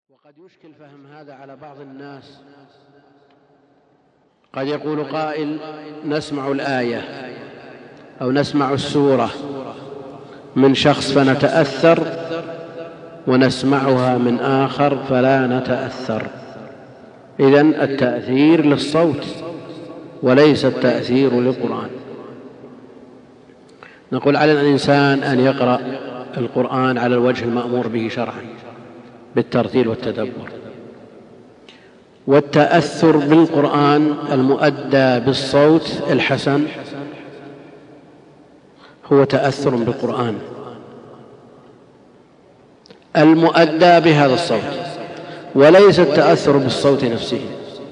وقد يشكل فهم هذا على بعض الناس. قد يقول قائل: نسمع الآية أو نسمع السورة من شخص فنتأثر، ونسمعها من آخر فلا نتأثر. إذن التأثير للصوت وليس التأثير للقرآن. نقول على الإنسان أن يقرأ القرآن على الوجه المأمور به شرعا بالترتيل والتدبر، والتأثر بالقرآن المؤدى بالصوت الحسن هو تأثر بالقرآن المؤدى بهذا الصوت، وليس التأثر بالصوت نفسه،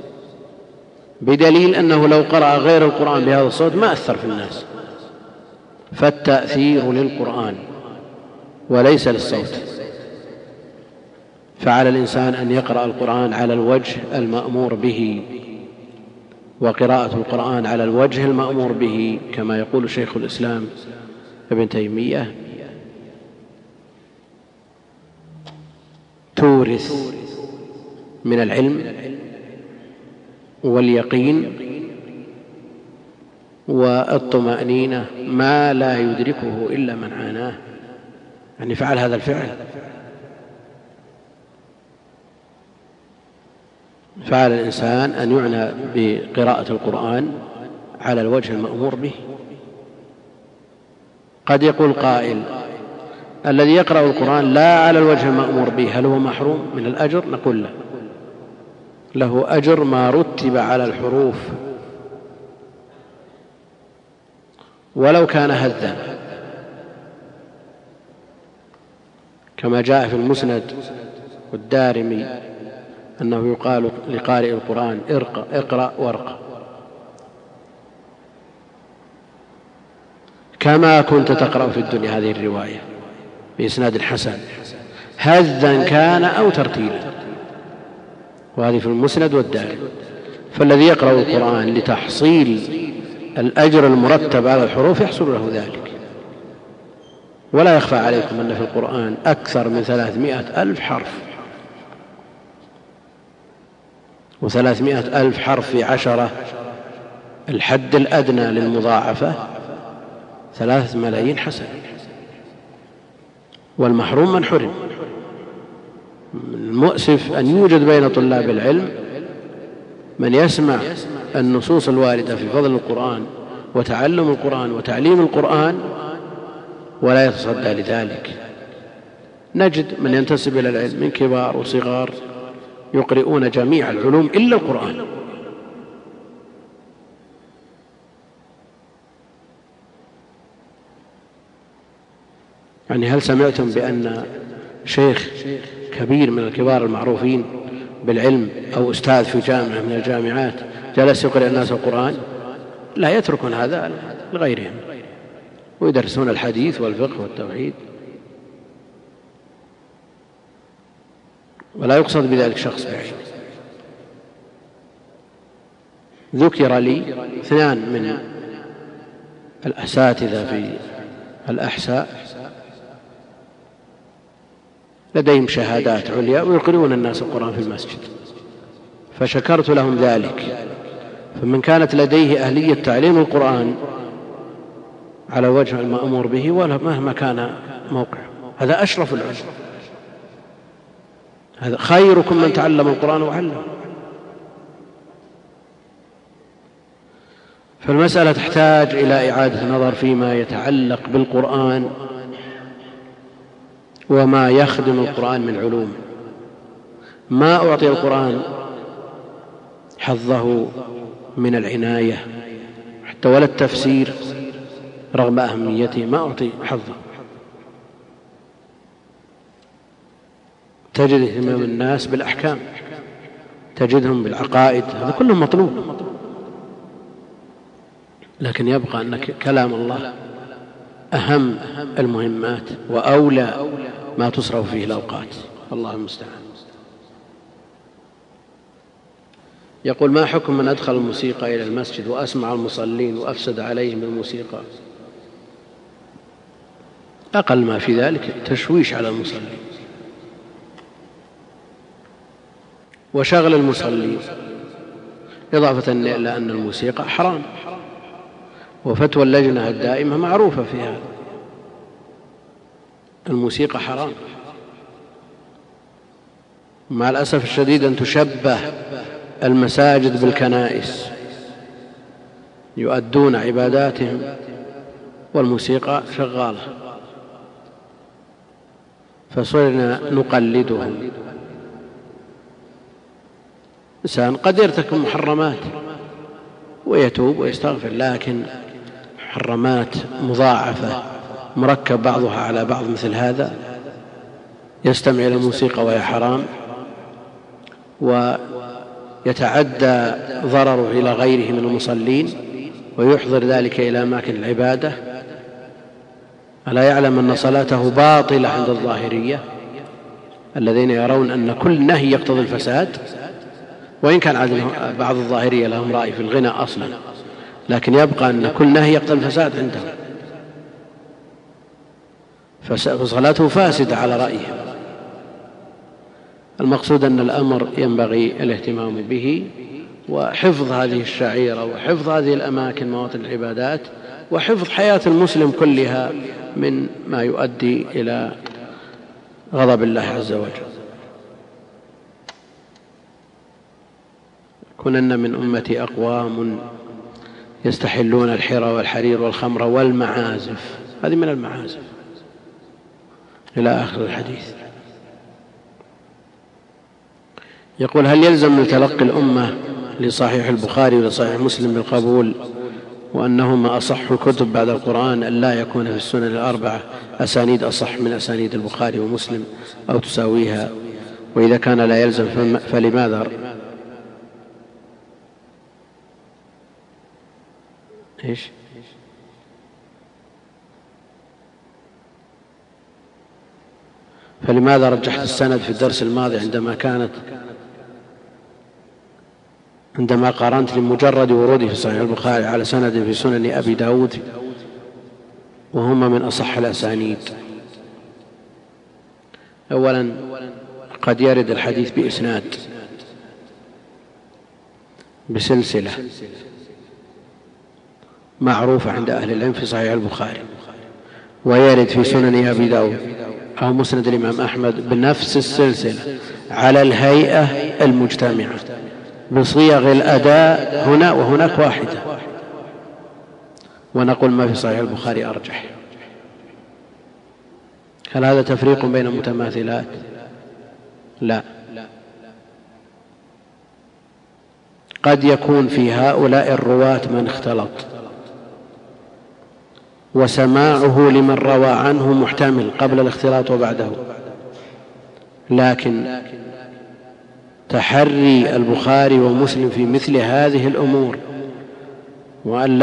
بدليل أنه لو قرأ غير القرآن بهذا الصوت ما أثر في الناس. فالتأثير للقرآن وليس للصوت. فعلى الإنسان أن يقرأ القرآن على الوجه المأمور به، وقراءة القرآن على الوجه المأمور به كما يقول شيخ الإسلام ابن تيمية تورث من العلم واليقين والطمأنينة ما لا يدركه إلا من عاناه، يعني فعل هذا الفعل. فعلى الإنسان أن يعنى بقراءة القرآن على الوجه المأمور به. قد يقول قائل: الذي يقرأ القرآن لا على الوجه المأمور به هل هو محروم من الأجر؟ نقول له أجر ما رتب على الحروف ولو كان هذا، كما جاء في المسند والدارمي أنه يقال لقارئ القرآن: اقرأ وارقى كما كنت تقرأ في الدنيا. هذه الرواية بإسناد حسن هذا كان أو ترتيلا، وهذه في المسند والدارمي. فالذي يقرأ القرآن لتحصيل الأجر المرتب على الحروف يحصل له ذلك. ولا يخفى عليكم أن في القرآن أكثر من 300,000 حرف، و300,000 حرف في 10 الحد الأدنى للمضاعفة 3,000,000 حسنة. والمحروم من حرم. المؤسف أن يوجد بين طلاب العلم من يسمع النصوص الواردة في فضل القرآن وتعلم القرآن وتعليم القرآن ولا يتصدى لذلك. نجد من ينتسب إلى العلم من كبار وصغار يقرؤون جميع العلوم إلا القرآن. يعني هل سمعتم بأن شيخ كبير من الكبار المعروفين بالعلم أو أستاذ في جامعة من الجامعات جلس يقرأ الناس القرآن؟ لا، يتركون هذا لغيرهم ويدرسون الحديث والفقه والتوحيد، ولا يقصد بذلك شخص بعيد. ذكر لي 2 من الأساتذة في الأحساء لديهم شهادات عليا ويقرؤون الناس القرآن في المسجد، فشكرت لهم ذلك. فمن كانت لديه أهلية تعليم القرآن على الوجه المأمور به ولا مهما كان موقع، هذا أشرف العلم. هذا خيركم من تعلم القرآن وعلم. فالمسألة تحتاج إلى إعادة النظر فيما يتعلق بالقرآن وما يخدم القرآن من علوم. ما أعطي القرآن حظه من العناية حتى ولا التفسير رغم أهميته ما أعطي حظه. تجد اهتمام الناس بالأحكام، تجدهم بالعقائد، هذا كله مطلوب، لكن يبقى أن كلام الله أهم المهمات وأولى ما تصرف فيه الأوقات. الله المستعان. يقول: ما حكم من أدخل الموسيقى إلى المسجد وأسمع المصلين وأفسد عليهم الموسيقى؟ أقل ما في ذلك تشويش على المصلين، وشغل المصلين، إضافة إلى أن الموسيقى حرام، وفتوى اللجنة الدائمة معروفة في هذا، الموسيقى حرام. مع الأسف الشديد أن تشبه المساجد بالكنائس، يؤدون عباداتهم والموسيقى شغالة، فصرنا نقلدهم. إنسان قد يرتكب محرمات ويتوب ويستغفر، لكن محرمات مضاعفة مركب بعضها على بعض مثل هذا، يستمع إلى الموسيقى وهي حرام، ويتعدى ضرره إلى غيره من المصلين، ويحضر ذلك إلى أماكن العبادة. ألا يعلم أن صلاته باطلة عند الظاهرية الذين يرون أن كل نهي يقتضي الفساد، وإن كان بعض الظاهرية لهم رأي في الغنى أصلا، لكن يبقى أن كل نهي يقتضي الفساد عندهم، فصلاته فاسدة على رأيهم. المقصود أن الأمر ينبغي الاهتمام به، وحفظ هذه الشعيرة، وحفظ هذه الأماكن مواطن العبادات، وحفظ حياة المسلم كلها من ما يؤدي إلى غضب الله عز وجل. كنن من أمتي أقوام يستحلون الحرى والحرير والخمر والمعازف، هذه من المعازف إلى آخر الحديث. يقول: هل يلزم من تلقي الأمة لصحيح البخاري ولصحيح مسلم بالقبول، وأنهما أصح الكتب بعد القرآن، أن لا يكون في السنن الأربعة أسانيد أصح من أسانيد البخاري ومسلم أو تساويها؟ وإذا كان لا يلزم فلماذا؟ إيش؟ فلماذا رجحت السند في الدرس الماضي عندما قارنت لمجرد وروده في صحيح البخاري على سند في سنن أبي داود وهما من أصح الأسانيد؟ أولا، قد يرد الحديث بإسناد بسلسلة معروفة عند أهل العلم في صحيح البخاري، ويرد في سنن أبي داود أو مسند الإمام أحمد بنفس السلسلة على الهيئة المجتمعة بصيغ الأداء هنا وهناك واحدة، ونقول ما في صحيح البخاري أرجح. هل هذا تفريق بين متماثلات؟ لا. قد يكون في هؤلاء الرواة من اختلط، وسماعه لمن روى عنه محتمل قبل الاختلاط وبعده، لكن تحري البخاري ومسلم في مثل هذه الأمور، وأن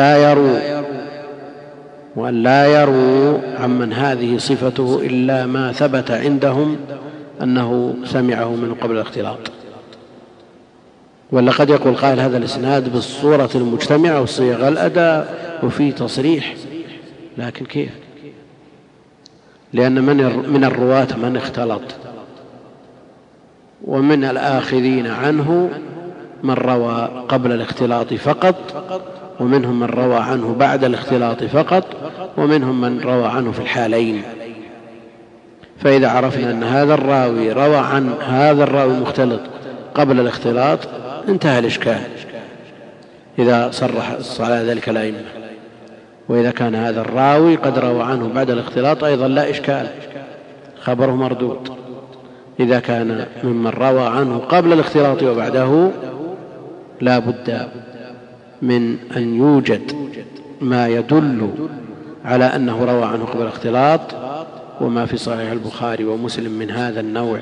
لا يروا عمن هذه صفته إلا ما ثبت عندهم أنه سمعه من قبل الاختلاط. ولا قد يقول قائل هذا الإسناد بالصورة المجتمعة وصيغ الأداء وفي تصريح، لكن كيف؟ لأن من الرواة من اختلط، ومن الآخذين عنه من روى قبل الاختلاط فقط، ومنهم من روى عنه بعد الاختلاط فقط، ومنهم من روى عنه في الحالين. فإذا عرفنا أن هذا الراوي روى عن هذا الراوي المختلط قبل الاختلاط انتهى الإشكال إذا صرح على ذلك الأئمة. وإذا كان هذا الراوي قد روى عنه بعد الاختلاط أيضا لا إشكال، خبره مردود. إذا كان ممن روى عنه قبل الاختلاط وبعده لا بد من أن يوجد ما يدل على أنه روى عنه قبل الاختلاط، وما في صحيح البخاري ومسلم من هذا النوع،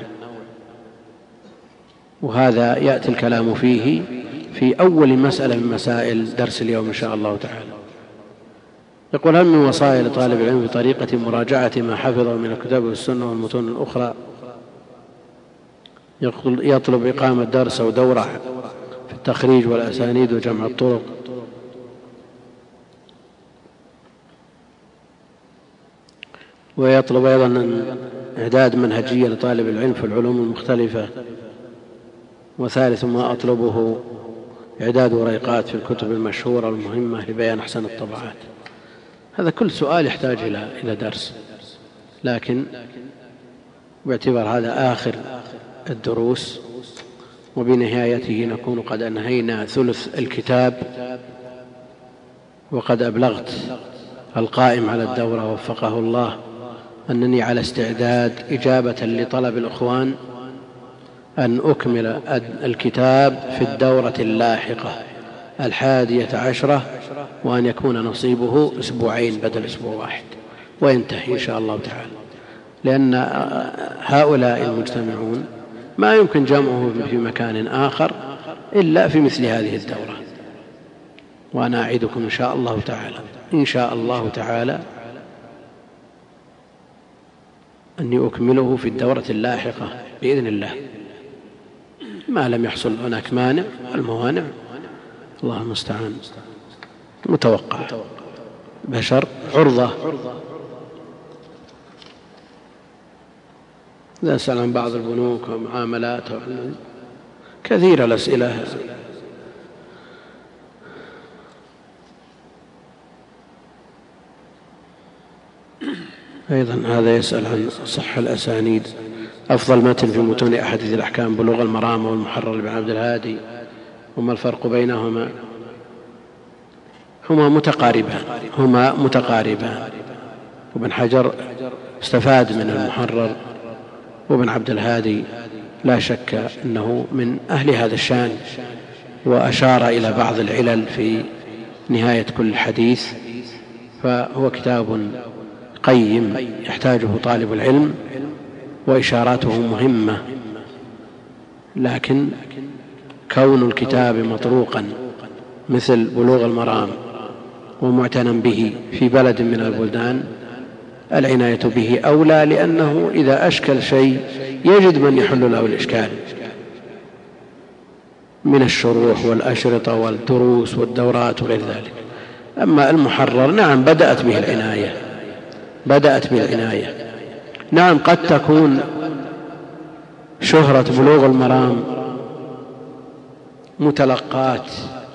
وهذا يأتي الكلام فيه في أول مسألة من مسائل درس اليوم إن شاء الله تعالى. يقول: هل من وصايا لطالب العلم بطريقة مراجعة ما حفظه من الكتاب والسنة والمتون الأخرى يطلب إقامة درس أو دورة في التخريج والأسانيد وجمع الطرق؟ ويطلب أيضا إعداد منهجية لطالب العلم في العلوم المختلفة وثالث ما أطلبه إعداد وريقات في الكتب المشهورة المهمة لبيان أحسن الطبعات. هذا كل سؤال يحتاج إلى درس، لكن باعتبار هذا آخر الدروس وبنهايته نكون قد أنهينا ثلث الكتاب، وقد أبلغت القائم على الدورة وفقه الله أنني على استعداد إجابة لطلب الإخوان أن أكمل الكتاب في الدورة اللاحقة 11، وأن يكون نصيبه 2 أسبوع بدل 1 أسبوع وينتهي إن شاء الله تعالى، لأن هؤلاء المجتمعون ما يمكن جمعه في مكان آخر إلا في مثل هذه الدورة. وأنا أعدكم إن شاء الله تعالى أني أكمله في الدورة اللاحقة بإذن الله، ما لم يحصل هناك مانع. الموانع الله المستعان متوقع، بشر عرضة. لا أسأل عن بعض البنوك ومعاملات كثيرة الأسئلة. أيضا هذا يسأل عن صح الأسانيد، أفضل متن في متون أحاديث الأحكام بلوغ المرام والمحرر لابن عبد الهادي، وما الفرق بينهما؟ هما متقاربان. وابن حجر استفاد من المحرر، وابن عبد الهادي لا شك أنه من أهل هذا الشان، وأشار إلى بعض العلل في نهاية كل حديث، فهو كتاب قيم يحتاجه طالب العلم، وإشاراته مهمة. لكن كون الكتاب مطروقا مثل بلوغ المرام ومعتنى به في بلد من البلدان، العناية به أولى، لأنه إذا أشكل شيء يجد من يحل له الإشكال من الشروح والأشرطة والدروس والدورات وغير ذلك. أما المحرر نعم بدأت به العناية. نعم قد تكون شهرة بلوغ المرام متلقات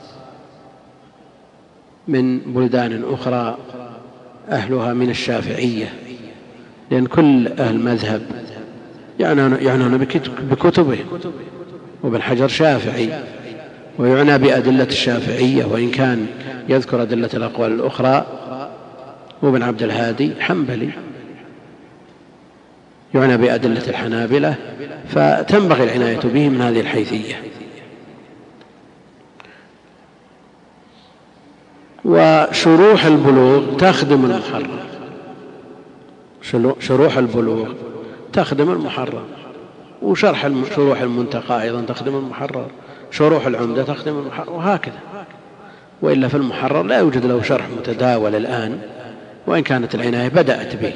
من بلدان أخرى أهلها من الشافعية، لأن كل أهل المذهب يعنون بكتبهم، وابن حجر شافعي ويعنى بأدلة الشافعية، وإن كان يذكر أدلة الأقوال الأخرى. وابن عبد الهادي حنبلي يعنى بأدلة الحنابلة، فتنبغي العناية به من هذه الحيثية. وشروح البلوغ تخدم المحرر، شروح البلوغ تخدم المحرر، وشرح شروح المنتقى أيضا تخدم المحرر، شروح العمدة تخدم المحرر، وهكذا. وإلا في المحرر لا يوجد له شرح متداول الآن، وإن كانت العناية بدأت به.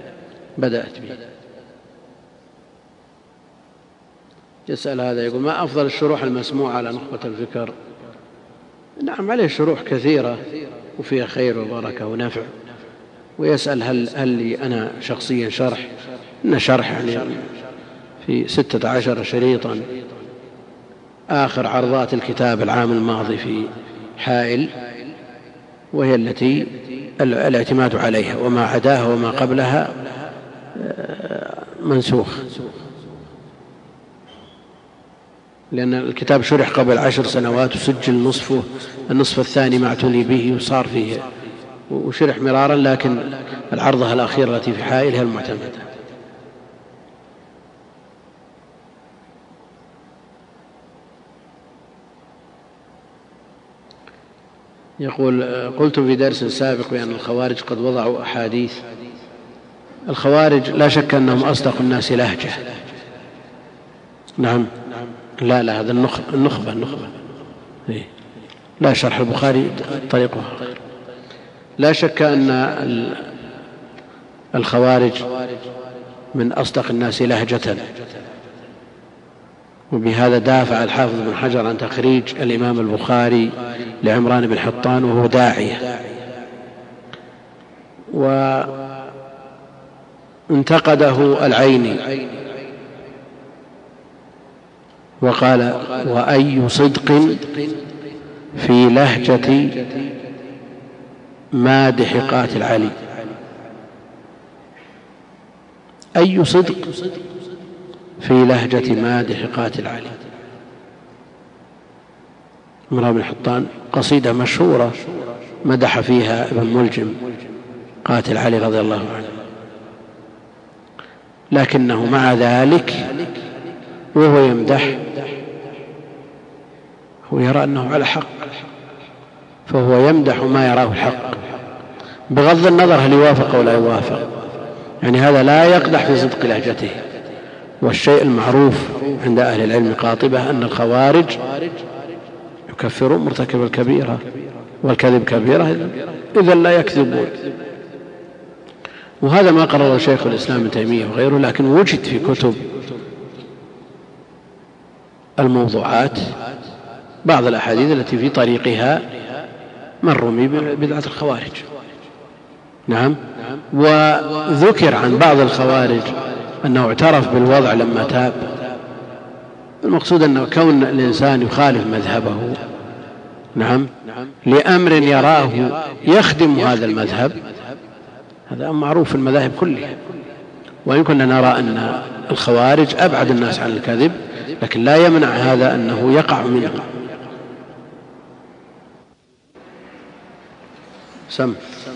يسأل هذا يقول: ما أفضل الشروح المسموعة على نخبة الفكر؟ نعم عليه شروح كثيرة وفيها خير وبركة ونفع. ويسأل هل لي أنا شخصيا شرح؟ إن شرح يعني في 16 شريطا، آخر عرضات الكتاب العام الماضي في حائل، وهي التي الاعتماد عليها، وما عداها وما قبلها منسوخ، لأن الكتاب شرح قبل 10 سنوات وسجل نصفه، النصف الثاني ما اعتني به وصار فيه وشرح مرارا، لكن العرضة الأخيرة التي في حائل هي المعتمدة. يقول: قلت في درس سابق بأن الخوارج قد وضعوا أحاديث. الخوارج لا شك أنهم أصدق الناس لهجة. نعم، لا هذا النخبة. لا، شرح البخاري طريقها. لا شك أن الخوارج من أصدق الناس لهجة، وبهذا دافع الحافظ بن حجر عن تخريج الإمام البخاري لعمران بن حطان وهو داعية، وانتقده العيني وقال وأي صدق في لهجة مادح قاتل علي. أي صدق في لهجة مادح قاتل علي. امرأة بن حطان قصيدة مشهورة مدح فيها ابن ملجم قاتل علي رضي الله عنه، لكنه مع ذلك وهو يمدح هو يرى أنه على حق، فهو يمدح ما يراه الحق بغض النظر هل يوافق أو لا يوافق. يعني هذا لا يقدح في صدق لهجته. والشيء المعروف عند أهل العلم قاطبة أن الخوارج يكفرون مرتكب الكبيرة، والكذب كبيرة إذا لا يكذبون. وهذا ما قرره شيخ الإسلام ابن تيمية وغيره، لكن وجد في كتب الموضوعات بعض الأحاديث التي في طريقها من رمي ببدعة الخوارج. نعم. وذكر عن بعض الخوارج أنه اعترف بالوضع لما تاب. المقصود أنه كون الإنسان يخالف مذهبه نعم لأمر يراه يخدم هذا المذهب، هذا معروف في المذاهب كلها. وإن كنا نرى أن الخوارج أبعد الناس عن الكذب، لكن لا يمنع هذا أنه يقع منه. سم.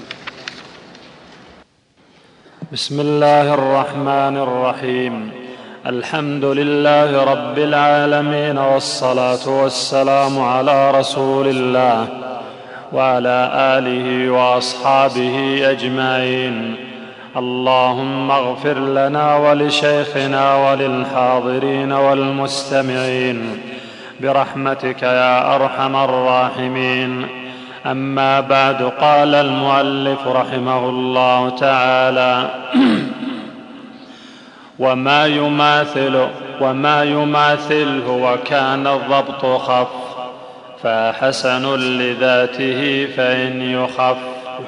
بسم الله الرحمن الرحيم. الحمد لله رب العالمين، والصلاة والسلام على رسول الله وعلى آله وأصحابه أجمعين. اللهم اغفر لنا ولشيخنا وللحاضرين والمستمعين برحمتك يا أرحم الراحمين. أما بعد، قال المؤلف رحمه الله تعالى: وما يماثله وكان الضبط خف فحسن لذاته فإن يخف.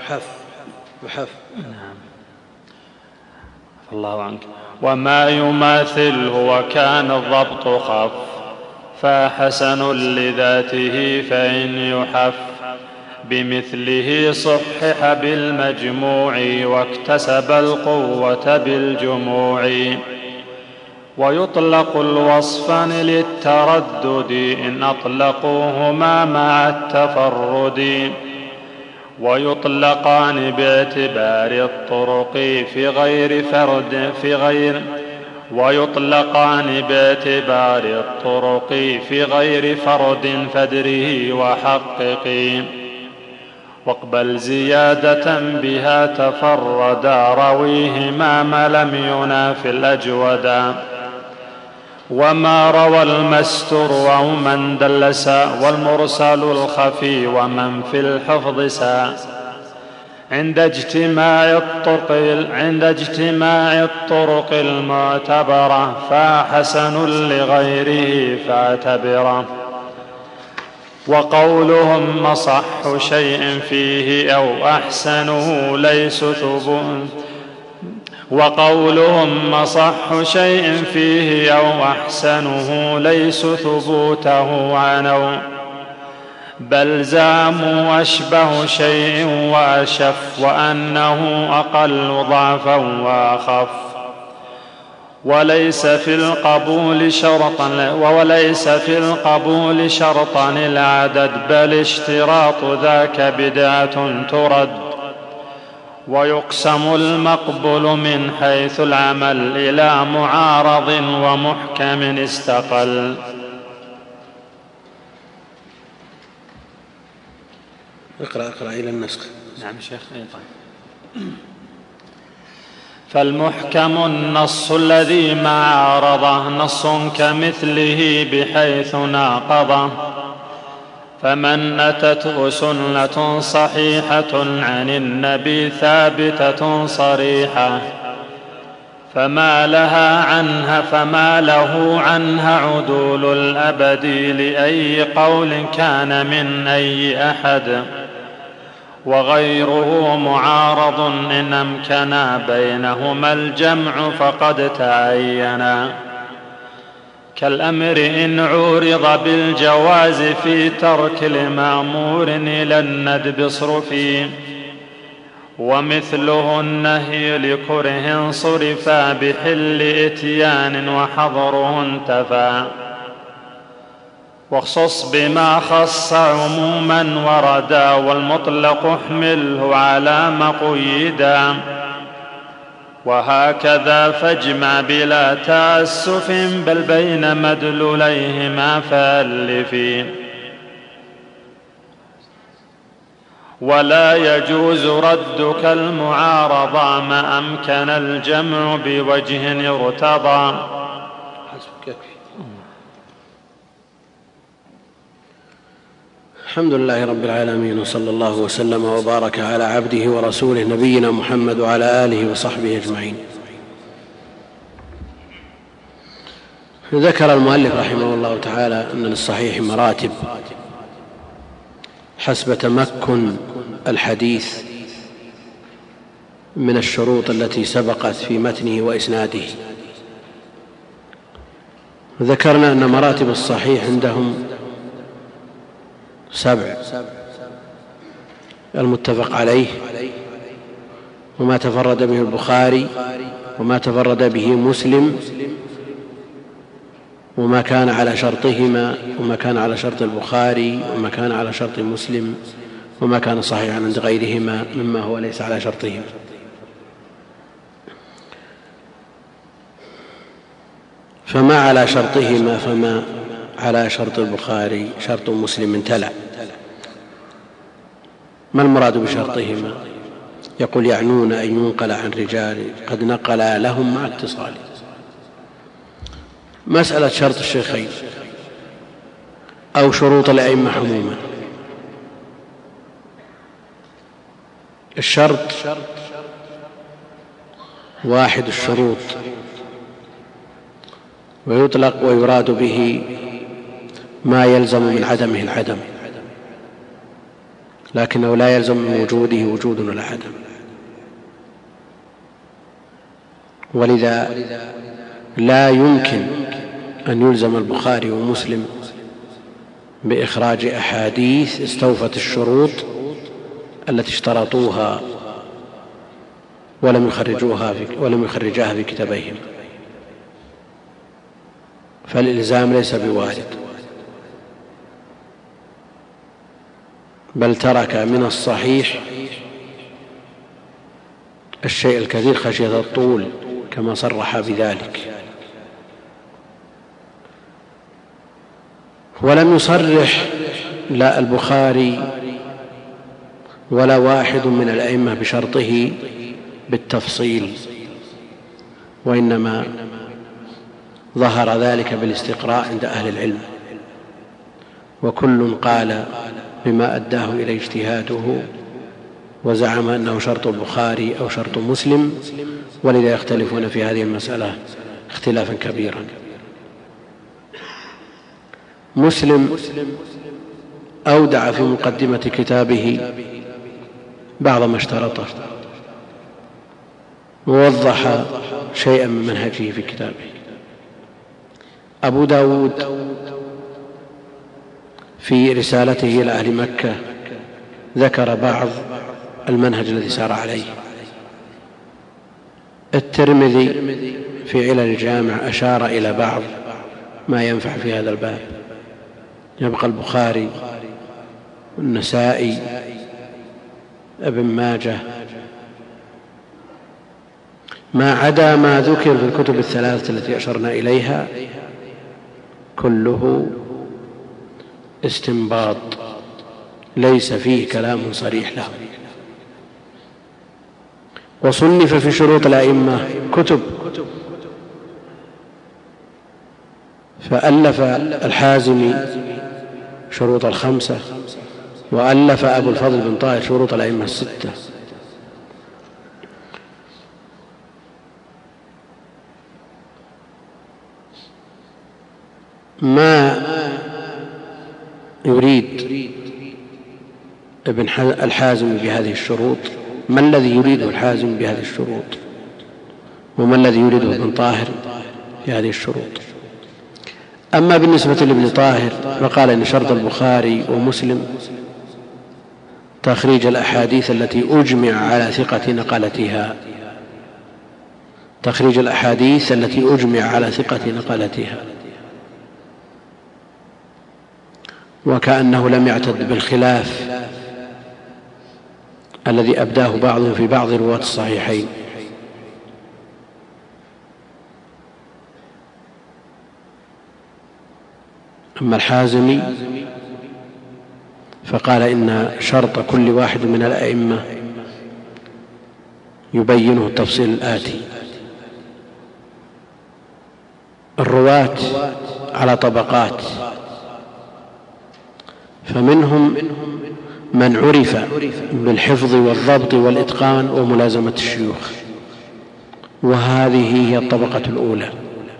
الله عنك. وما يماثله وكان الضبط خف فحسن لذاته فإن يحف بمثله صحح بالمجموع واكتسب القوة بالجموع. ويطلق الوصفان للتردد إن أطلقوهما مع التفرد، ويطلقان باعتبار الطرق في غير فرد فادره وحقق. واقبل زيادة بها تفردا رويهما ما لم ينافي الأجودا. وما روى المستور أو من دلسا والمرسل الخفي ومن في الحفظ سا عند اجتماع الطرق المعتبرة فحسن لغيره فاعتبره. وقولهم أصح شيء فيه أو أحسنه ليس ثبوته عنوا، بل زعموا أشبه شيء وأشف وأنه أقل ضعفا وأخف. وليس في القبول شرطا العدد، بل اشتراط ذاك بدعة ترد. ويقسم المقبول من حيث العمل إلى معارض ومحكم استقل. اقرأ إلى النسخ. نعم شيخ. فالمحكم النص الذي ما عارضه نص كمثله بحيث ناقضه. فمن أتته سنة صحيحة عن النبي ثابتة صريحة فما له عنها عدول الأبد لأي قول كان من أي أحد. وغيره معارض إن أمكنا بينهما الجمع فقد تعينا، كالأمر إن عورض بالجواز في ترك المأمور إلى الندب اصرفي، ومثله النهي لكره صرفا بحل إتيان وحظره انتفى، واخصص بما خص عموما وردا، والمطلق احمله على ما قيدا، وهكذا فاجمع بلا تأسف بل بين مدلوليهما فألف. ولا يجوز ردك المعارضة ما أمكن الجمع بوجه ارتضى. الحمد لله رب العالمين، وصلى الله وسلم وبارك على عبده ورسوله نبينا محمد وعلى آله وصحبه أجمعين. ذكر المؤلف رحمه الله تعالى أن للصحيح مراتب حسب تمكن الحديث من الشروط التي سبقت في متنه وإسناده. ذكرنا أن مراتب الصحيح عندهم 7: المتفق عليه، وما تفرد به البخاري، وما تفرد به مسلم، وما كان على شرطهما، وما كان على شرط البخاري، وما كان على شرط مسلم، وما كان صحيحا عند غيرهما مما هو ليس على شرطهما. فما على شرطهما فما على شرط البخاري شرط مسلم تلا. ما المراد بشرطهما؟ يقول يعنون أن ينقل عن رجال قد نقل لهم مع اتصال. مسألة شرط الشيخين أو شروط الأئمة عموما. الشرط واحد الشروط، ويطلق ويراد به ما يلزم من عدمه العدم، لكنه لا يلزم من وجوده وجود ولا عدم. ولذا لا يمكن أن يلزم البخاري ومسلم بإخراج أحاديث استوفت الشروط التي اشترطوها ولم يخرجاها في كتابيهم، فالإلزام ليس بوارد، بل ترك من الصحيح الشيء الكثير خشية الطول كما صرح بذلك. ولم يصرح لا البخاري ولا واحد من الأئمة بشرطه بالتفصيل، وإنما ظهر ذلك بالاستقراء عند أهل العلم، وكل قال بما أداه إلى اجتهاده وزعم أنه شرط البخاري أو شرط مسلم، ولذا يختلفون في هذه المسألة اختلافا كبيرا. مسلم أودع في مقدمة كتابه بعض ما اشترطه، ووضح شيئا من منهجه في كتابه. أبو داود في رسالته إلى أهل مكة ذكر بعض المنهج الذي سار عليه. الترمذي في علل الجامع أشار إلى بعض ما ينفع في هذا الباب. يبقى البخاري والنسائي ابن ماجه، ما عدا ما ذكر في الكتب الثلاثة التي أشرنا إليها كله استنباط ليس فيه كلام صريح له. وصنف في شروط الأئمة كتب، فألف الحازمي شروط الخمسة، وألف أبو الفضل بن طاهر شروط الأئمة الستة. ما يريد ابن الحازم بهذه الشروط، ما الذي يريده الحازم بهذه الشروط، وما الذي يريده ابن طاهر بهذه الشروط؟ أما بالنسبة لابن طاهر فقال إن شرط البخاري ومسلم تخريج الأحاديث التي أجمع على ثقة نقلتها، تخريج الأحاديث التي أجمع على ثقة نقلتها، وكأنه لم يعتد بالخلاف الذي أبداه بعضهم في بعض رواة الصحيحين. أما الحازمي فقال إن شرط كل واحد من الأئمة يبينه التفصيل الآتي: الرواة على طبقات، فمنهم من عرف بالحفظ والضبط والإتقان وملازمة الشيوخ، وهذه هي الطبقة الأولى.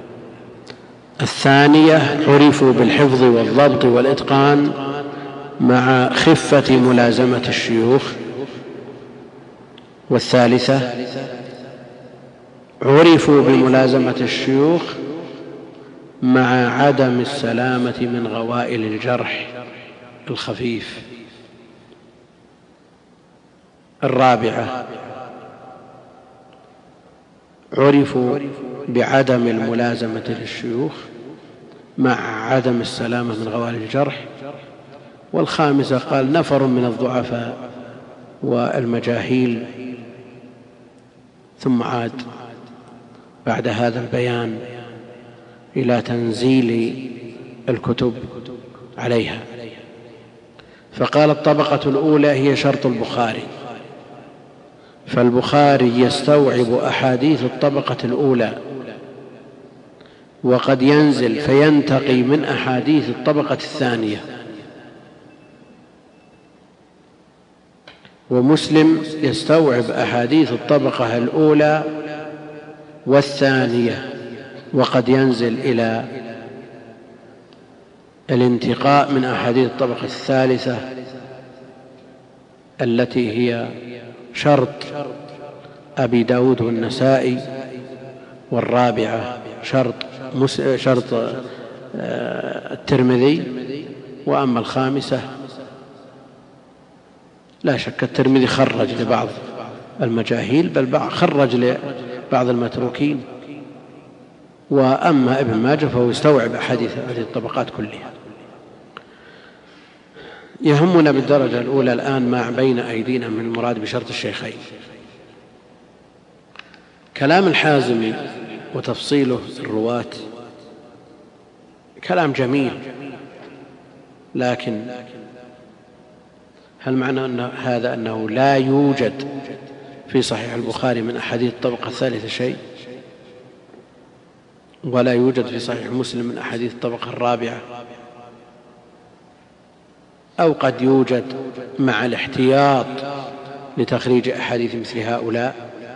الثانية عرفوا بالحفظ والضبط والإتقان مع خفة ملازمة الشيوخ. والثالثة عرفوا بملازمة الشيوخ مع عدم السلامة من غوائل الجرح الخفيف. الرابعة عرفوا بعدم الملازمة للشيوخ مع عدم السلامة من غوائل الجرح. والخامسة قال نفر من الضعفاء والمجاهيل، ثم عاد بعد هذا البيان إلى تنزيل الكتب عليها، فقال الطبقة الأولى هي شرط البخاري، فالبخاري يستوعب أحاديث الطبقة الأولى، وقد ينزل فينتقي من أحاديث الطبقة الثانية. ومسلم يستوعب أحاديث الطبقة الأولى والثانية، وقد ينزل إلى الانتقاء من أحاديث الطبقة الثالثة التي هي شرط أبي داود والنسائي، والرابعة شرط الترمذي. وأما الخامسة لا شك الترمذي خرج لبعض المجاهيل، بل خرج لبعض المتروكين. وأما ابن ماجه فهو يستوعب أحاديث هذه الطبقات كلها. يهمنا بالدرجة الأولى الآن ما بين أيدينا من المراد بشرط الشيخين. كلام الحازمي وتفصيله الرواة كلام جميل، لكن هل معنى أن هذا أنه لا يوجد في صحيح البخاري من أحاديث الطبقة الثالثة شيء، ولا يوجد في صحيح مسلم من أحاديث الطبقة الرابعة؟ أو قد يوجد مع الاحتياط لتخريج أحاديث مثل هؤلاء؟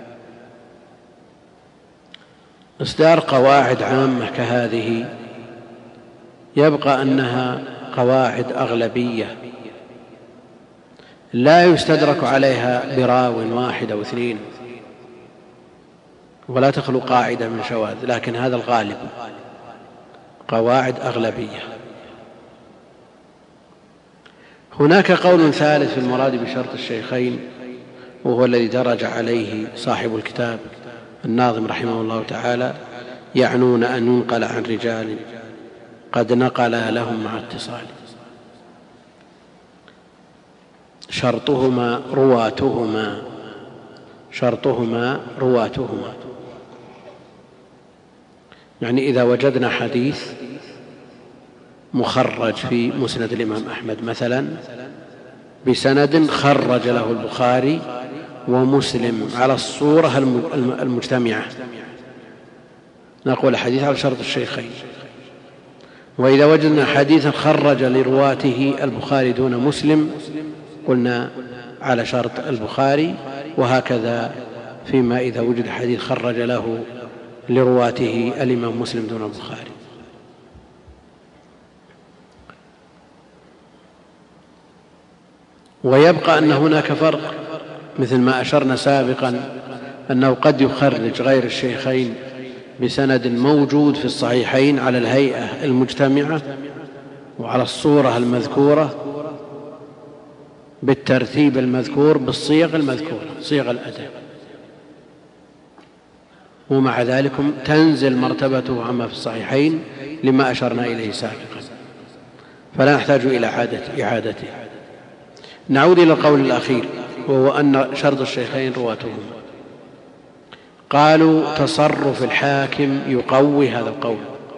إصدار قواعد عامة كهذه يبقى أنها قواعد أغلبية لا يستدرك عليها براو واحد أو اثنين، ولا تخلو قاعدة من شواذ، لكن هذا الغالب، قواعد أغلبية. هناك قول ثالث في المراد بشرط الشيخين، وهو الذي درج عليه صاحب الكتاب الناظم رحمه الله تعالى: يعنون أن ينقل عن رجال قد نقل لهم مع اتصال، شرطهما رواتهما. يعني إذا وجدنا حديث مخرج في مسند الإمام أحمد مثلا بسند خرج له البخاري ومسلم على الصورة المجتمعة، نقول حديث على شرط الشيخين. وإذا وجدنا حديثا خرج لرواته البخاري دون مسلم قلنا على شرط البخاري، وهكذا فيما إذا وجد حديث خرج له لرواته الإمام مسلم دون البخاري. ويبقى أن هناك فرق، مثل ما أشرنا سابقا أنه قد يخرج غير الشيخين بسند موجود في الصحيحين على الهيئة المجتمعة وعلى الصورة المذكورة بالترتيب المذكور بالصيغ المذكورة صيغ الأداء، ومع ذلك تنزل مرتبته عما في الصحيحين لما أشرنا إليه سابقا، فلا نحتاج إلى إعادته. نعود إلى القول الأخير، وهو أن شرط الشيخين رواتهما. قالوا تصرف الحاكم يقوي هذا القول،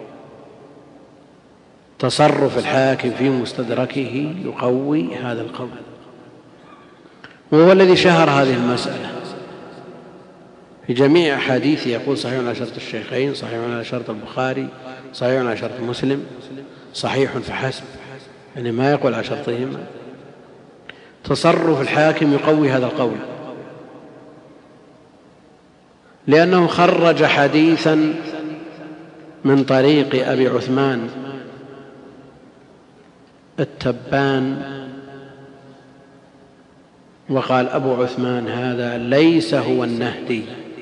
تصرف الحاكم في مستدركه يقوي هذا القول، وهو الذي شهر هذه المسألة في جميع أحاديثه. يقول صحيح على شرط الشيخين، صحيح على شرط البخاري، صحيح على شرط مسلم، صحيح فحسب، يعني ما يقول على شرطهما. تصرف الحاكم يقوي هذا القول، لأنه خرج حديثا من طريق أبي عثمان التبان، وقال أبو عثمان هذا ليس هو النهدي،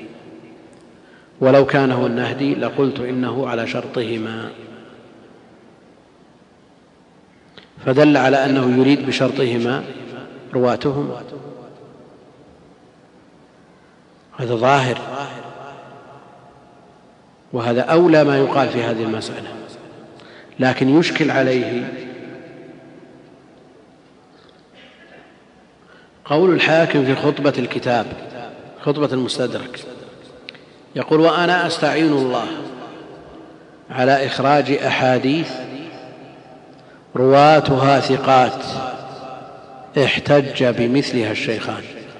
ولو كان هو النهدي لقلت إنه على شرطهما، فدل على أنه يريد بشرطهما رواتهم. هذا ظاهر، وهذا أولى ما يقال في هذه المسألة، لكن يشكل عليه قول الحاكم في خطبة الكتاب، خطبة المستدرك، يقول وأنا أستعين الله على إخراج أحاديث رواتها ثقات احتج بمثلها الشيخان.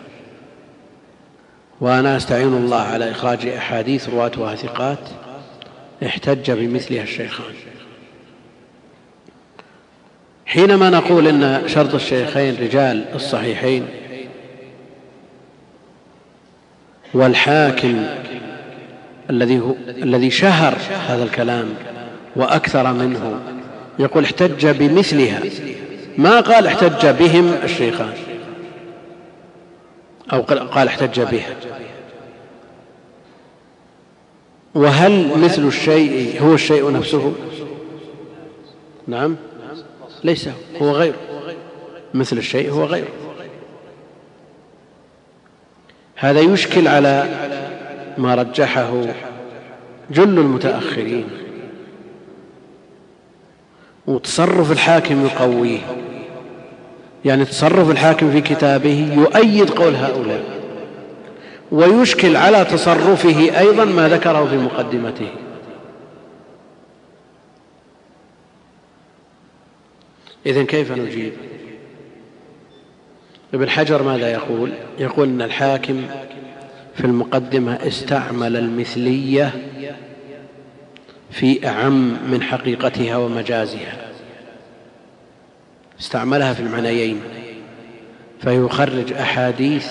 وأنا أستعين الله على إخراج أحاديث رواتها ثقات احتج بمثلها الشيخان. حينما نقول إن شرط الشيخين رجال الصحيحين، والحاكم الذي شهر هذا الكلام وأكثر منه يقول احتج بمثلها، ما قال احتج بهم الشيخان أو قال احتج بها. وهل مثل الشيء هو الشيء نفسه؟ نعم، ليس هو غيره، مثل الشيء هو غيره. هذا يشكل على ما رجحه جل المتأخرين، وتصرف الحاكم يقويه، يعني تصرف الحاكم في كتابه يؤيد قول هؤلاء، ويشكل على تصرفه أيضا ما ذكره في مقدمته. إذن كيف نجيب؟ ابن حجر ماذا يقول؟ يقول إن الحاكم في المقدمة استعمل المثلية في أعم من حقيقتها ومجازها، استعملها في المعنيين، فيخرج أحاديث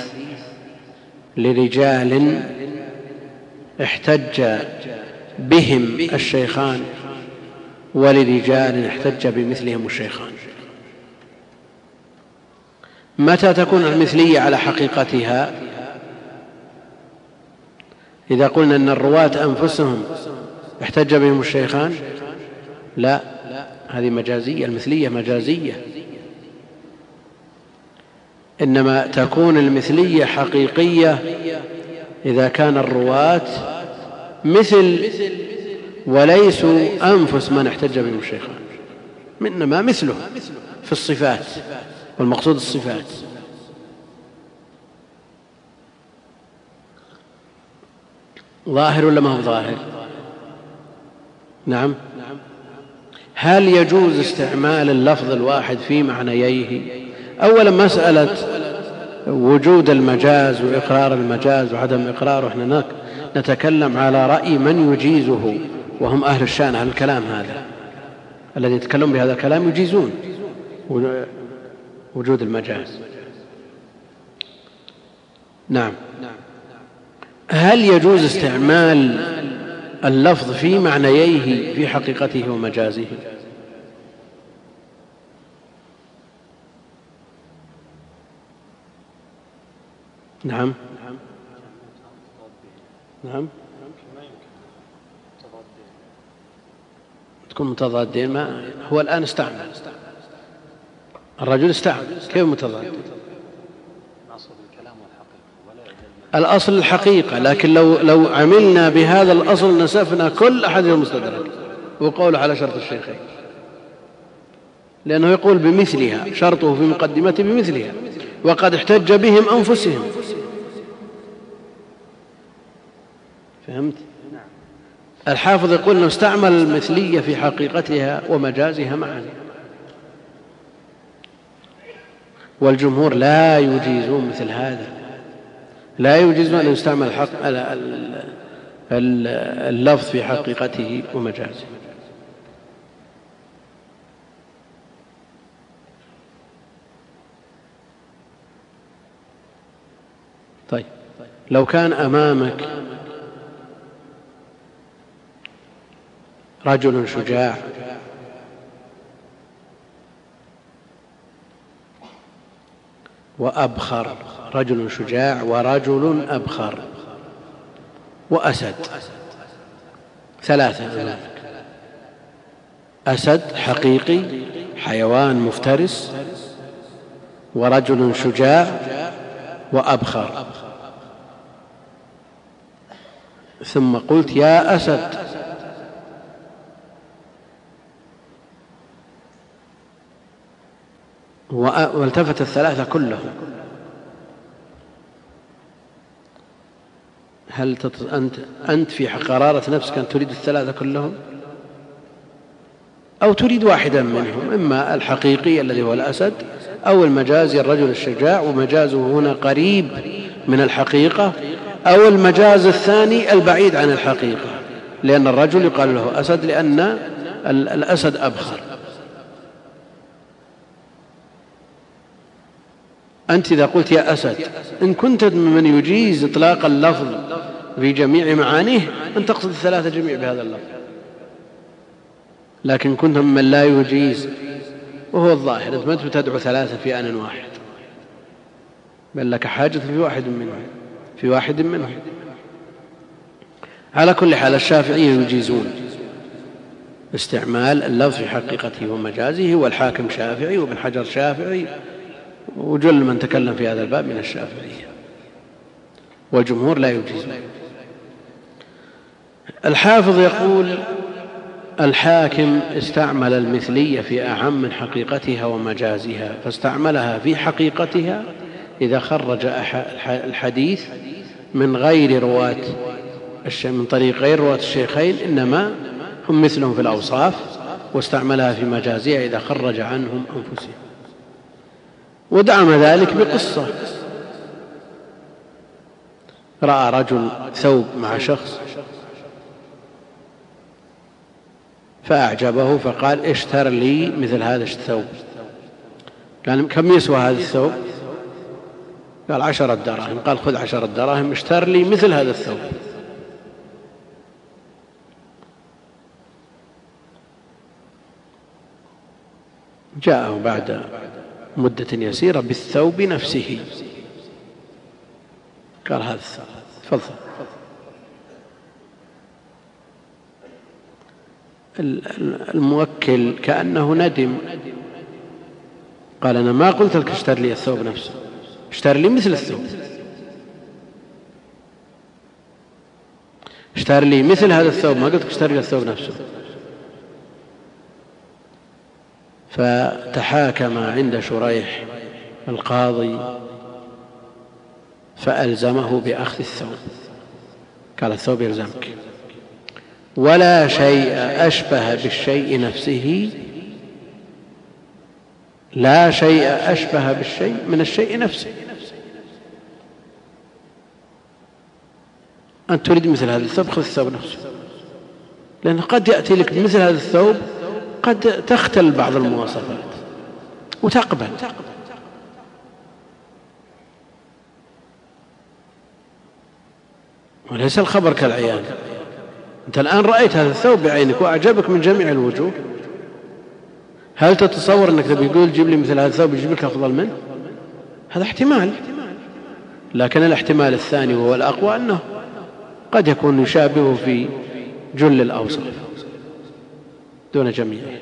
لرجال احتج بهم الشيخان ولرجال احتج بمثلهم الشيخان. متى تكون المثلية على حقيقتها؟ إذا قلنا أن الرواة أنفسهم احتج بهم الشيخان، لا، هذه مجازية، المثلية مجازية. إنما تكون المثلية حقيقية إذا كان الرواة مثل وليسوا أنفس من احتج بهم الشيخان، إنما مثله في الصفات، والمقصود الصفات. ظاهر ولا ما هو ظاهر؟ نعم. هل يجوز استعمال اللفظ الواحد في معنييه؟ أولا مسألة وجود المجاز وإقرار المجاز وعدم إقراره، احنا نتكلم على رأي من يجيزه، وهم أهل الشأن، أهل الكلام، هذا الذي يتكلم بهذا الكلام يجيزون وجود المجاز. نعم. هل يجوز استعمال اللفظ في معنييه في حقيقته ومجازه؟ نعم. نعم. تكون متضادين؟ ما هو الآن استعمل، الرجل استعمل، كيف متضاد؟ الأصل الحقيقة، لكن لو عملنا بهذا الأصل نسفنا كل أحد المستدرك وقوله على شرط الشيخين، لأنه يقول بمثلها، شرطه في مقدمته بمثلها، وقد احتج بهم أنفسهم. فهمت؟ الحافظ يقول أنه استعمل المثلية في حقيقتها ومجازها معا، والجمهور لا يجيزون مثل هذا، لا يجيزون أن يستعمل اللفظ في حقيقته ومجازه. طيب، لو كان أمامك رجل شجاع وأبخر، رجل شجاع ورجل أبخر وأسد، ثلاثة أمامك، أسد حقيقي حيوان مفترس، ورجل شجاع وأبخر، ثم قلت يا أسد، والتفت الثلاثة كلهم، هل أنت في قرارة نفسك أن تريد الثلاثة كلهم أو تريد واحدا منهم؟ إما الحقيقي الذي هو الأسد أو المجازي الرجل الشجاع، ومجازه هنا قريب من الحقيقة، أو المجاز الثاني البعيد عن الحقيقة، لأن الرجل يقال له أسد لأن الأسد أبخر. أنت إذا قلت يا أسد، إن كنت من يجيز إطلاق اللفظ في جميع معانيه أن تقصد الثلاثة جميع بهذا اللفظ، لكن كنت من لا يجيز، وهو الظاهر أنت ما تدعو ثلاثة في آن واحد، بل لك حاجة في واحد منهم. على كل حال الشافعية يجيزون استعمال اللفظ في حقيقته ومجازه، والحاكم شافعي وابن حجر شافعي وجل من تكلم في هذا الباب من الشافعية، والجمهور لا يجيزون. الحافظ يقول الحاكم استعمل المثلية في أعم من حقيقتها ومجازها، فاستعملها في حقيقتها إذا خرج الحديث من طريق غير رواة الشيخين، إنما هم مثلهم في الأوصاف، واستعملها في مجازها إذا خرج عنهم أنفسهم. ودعم ذلك بقصة، رأى رجل ثوب مع شخص فأعجبه فقال اشتر لي مثل هذا الثوب. قال كم يسوى هذا الثوب؟ قال 10 دراهم. قال خذ 10 دراهم اشتر لي مثل هذا الثوب. جاءه بعد مدة يسيرة بالثوب نفسه، قال هذا الثوب تفضل. الموكل كأنه ندم، قال أنا ما قلت لك اشتر لي الثوب نفسه، اشتر لي مثل الثوب، اشتر لي مثل هذا الثوب، ما قلت لك اشتر لي الثوب نفسه. فتحاكم عند شريح القاضي فألزمه بأخذ الثوب، قال الثوب يلزمك، ولا شيء أشبه بالشيء نفسه، لا شيء أشبه بالشيء من الشيء نفسه. أنت تريد مثل هذا الثوب، خذ الثوب نفسه، لأنه قد يأتي لك مثل هذا الثوب قد تختل بعض المواصفات وتقبل. وليس الخبر كالعيان. أنت الآن رأيت هذا الثوب بعينك وأعجبك من جميع الوجوه، هل تتصور أنك تبي تقول جيب لي مثل هذا الثوب يجيب لك أفضل منه؟ هذا احتمال، لكن الاحتمال الثاني وهو الأقوى أنه قد يكون يشابهه في جل الأوصاف. دون جميعه.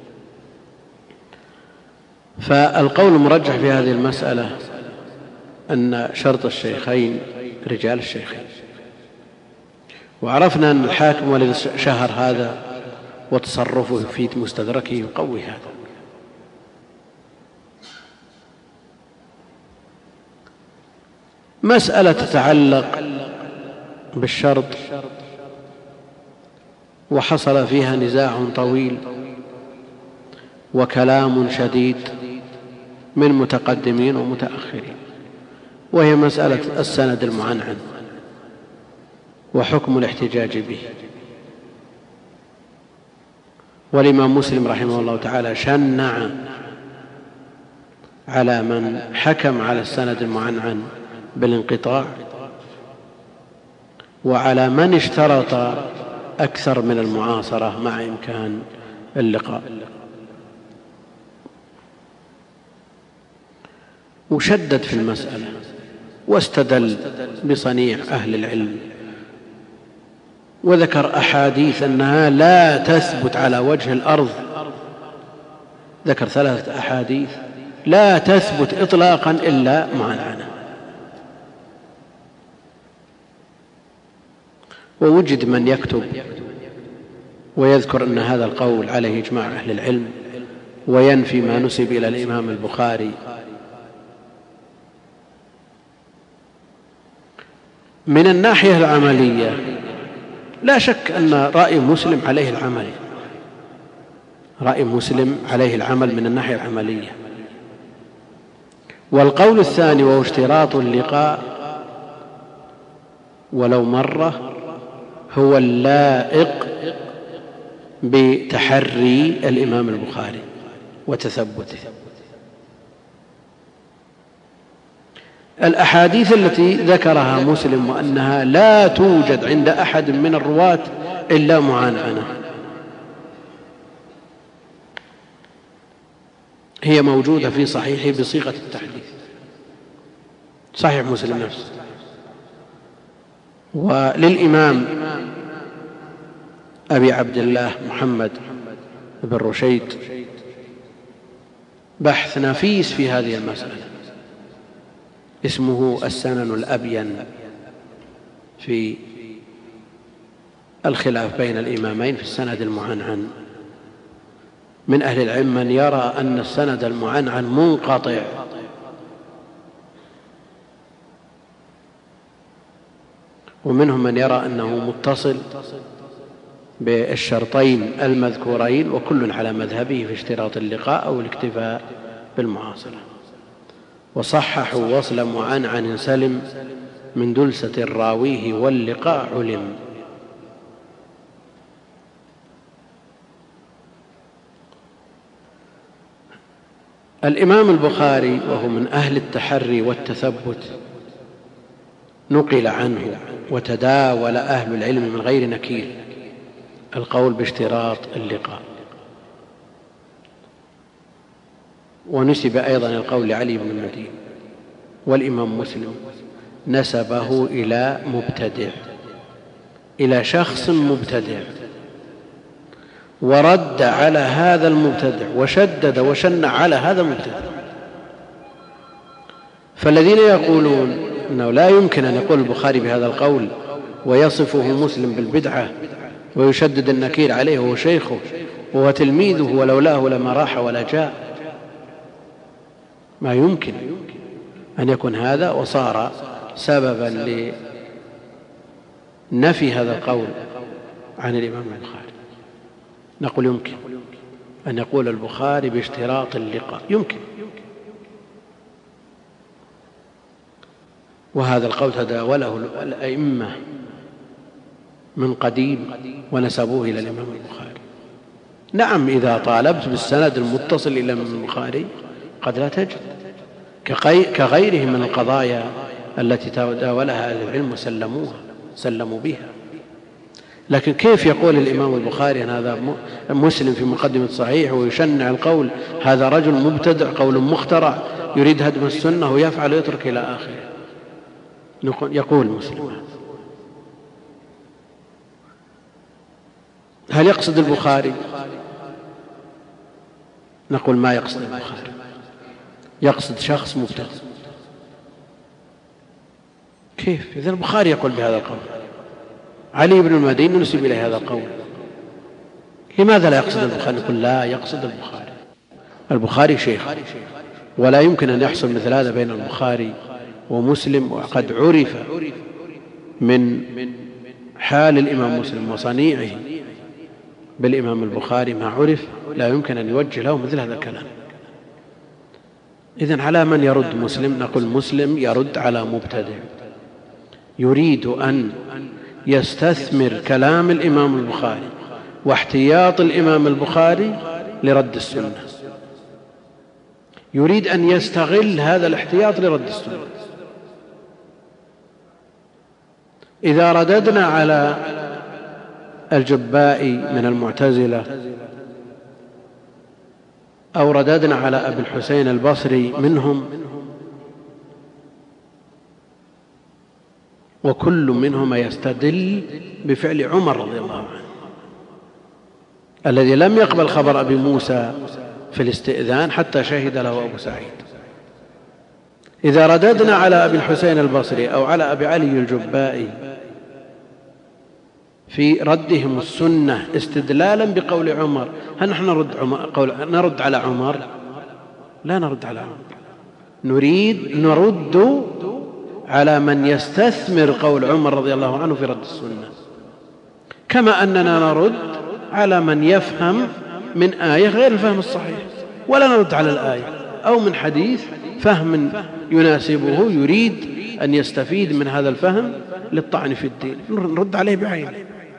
فالقول المرجح في هذه المسألة أن شرط الشيخين رجال الشيخين. وعرفنا أن الحاكم والذي شهر هذا وتصرفه في مستدركه يقوي هذا. مسألة تتعلق بالشرط وحصل فيها نزاع طويل وكلام شديد من متقدمين ومتأخرين، وهي مسألة السند المعنعن وحكم الاحتجاج به. والإمام مسلم رحمه الله تعالى شنع على من حكم على السند المعنعن بالانقطاع، وعلى من اشترط أكثر من المعاصرة مع إمكان اللقاء. وشدد في المسألة واستدل بصنيع أهل العلم، وذكر أحاديث أنها لا تثبت على وجه الأرض. ذكر 3 أحاديث لا تثبت إطلاقا إلا معنعنة. ووجد من يكتب ويذكر أن هذا القول عليه إجماع أهل العلم، وينفي ما نسب إلى الإمام البخاري. من الناحية العملية لا شك أن رأي مسلم عليه العمل، رأي مسلم عليه العمل من الناحية العملية. والقول الثاني وهو اشتراط اللقاء ولو مرة هو اللائق بتحري الإمام البخاري وتثبته. الأحاديث التي ذكرها مسلم وأنها لا توجد عند أحد من الرواة إلا معنعنة هي موجودة في صحيحه بصيغة التحديث، صحيح مسلم نفسه. وللإمام أبي عبد الله محمد بن رشيد بحث نفيس في هذه المسألة اسمه السنن الأبين في الخلاف بين الإمامين في السند المعنعن. من أهل العلم من يرى أن السند المعنعن منقطع، ومنهم من يرى أنه متصل بالشرطين المذكورين، وكل على مذهبه في اشتراط اللقاء أو الاكتفاء بالمعاصرة. وصححوا وصل معنعن سلم من دلسة راويه واللقاء علم. الإمام البخاري وهو من أهل التحري والتثبت نقل عنه وتداول أهل العلم من غير نكير القول باشتراط اللقاء. ونسب أيضا القول لعلي بن المديني. والإمام مسلم نسبه إلى مبتدع، إلى شخص مبتدع، ورد على هذا المبتدع وشدد وشنع على هذا المبتدع. فالذين يقولون أنه لا يمكن أن يقول البخاري بهذا القول ويصفه مسلم بالبدعة ويشدد النكير عليه وهو شيخه وهو تلميذه ولولاه لما راح ولا جاء، ما يمكن أن يكون هذا وصار سببا لنفي هذا القول عن الإمام البخاري. نقول يمكن أن يقول البخاري باشتراط اللقاء، يمكن. وهذا القول تداوله الأئمة من قديم ونسبوه إلى الإمام البخاري. نعم، إذا طالبت بالسند المتصل إلى الإمام البخاري قد لا تجد، كغيره من القضايا التي تداولها أهل العلم سلموا بها. لكن كيف يقول الإمام البخاري أن هذا مسلم في مقدمة صحيح ويشنع القول هذا رجل مبتدع قول مخترع يريد هدم السنة ويفعل ويترك إلى آخره؟ يقول مسلم. هل يقصد البخاري نقول ما يقصد البخاري، يقصد شخص مبتدع. كيف؟ إذن البخاري يقول بهذا القول، علي بن المديني نسب إليه هذا القول، لماذا لا يقصد البخاري؟ نقول لا يقصد البخاري. البخاري شيخ، ولا يمكن أن يحصل مثل هذا بين البخاري ومسلم. وقد عرف من حال الإمام مسلم وصنيعه بالإمام البخاري ما عرف، لا يمكن أن يوجه له مثل هذا الكلام. إذن على من يرد مسلم؟ نقول مسلم يرد على مبتدع يريد أن يستثمر كلام الإمام البخاري واحتياط الإمام البخاري لرد السنة، يريد أن يستغل هذا الاحتياط لرد السنة. إذا رددنا على الجبائي من المعتزلة أو رددنا على أبي الحسين البصري منهم، وكل منهما يستدل بفعل عمر رضي الله عنه الذي لم يقبل خبر أبي موسى في الاستئذان حتى شهد له أبو سعيد. إذا رددنا على أبي الحسين البصري أو على أبي علي الجبائي في ردهم السنة استدلالا بقول عمر، هل نحن نرد على عمر؟ لا نرد على عمر، نرد على من يستثمر قول عمر رضي الله عنه في رد السنة، كما أننا نرد على من يفهم من آية غير الفهم الصحيح، ولا نرد على الآية أو من حديث فهم يناسبه يريد أن يستفيد من هذا الفهم للطعن في الدين، نرد عليه بعينه.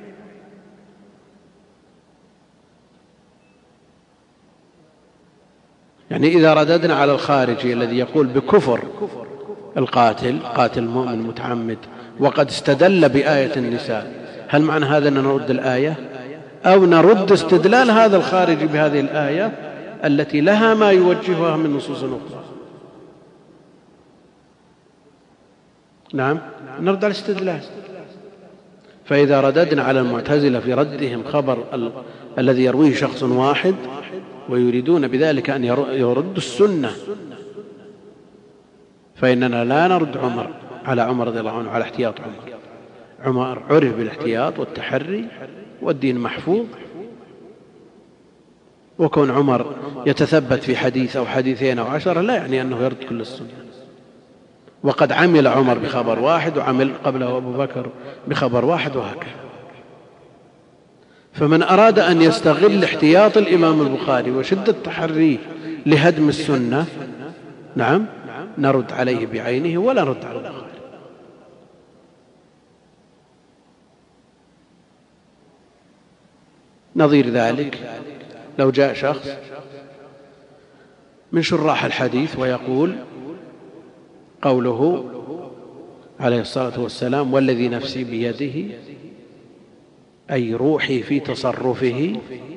يعني إذا رددنا على الخارجي الذي يقول بكفر القاتل، قاتل المؤمن متعمد، وقد استدل بآية النساء، هل معنى هذا أن نرد الآية أو نرد استدلال هذا الخارجي بهذه الآية التي لها ما يوجهها من نصوص أخرى؟ نعم، نرد على الاستدلال. فإذا رددنا على المعتزلة في ردهم خبر الذي يرويه شخص واحد ويريدون بذلك أن يردوا السنة، فإننا لا نرد على عمر رضي الله عنه على احتياط عمر عرف بالاحتياط والتحري والدين محفوظ، وكون عمر يتثبت في حديث أو حديثين أو 10 لا يعني أنه يرد كل السنة. وقد عمل عمر بخبر واحد وعمل قبله أبو بكر بخبر واحد وهكذا. فمن أراد أن يستغل احتياط الإمام البخاري وشدة تحريه لهدم السنة، نعم، نرد عليه بعينه ولا نرد على الآخر. نظير ذلك لو جاء شخص من شراح الحديث ويقول قوله عليه الصلاة والسلام والذي نفسي بيده، أي روحي في تصرفه،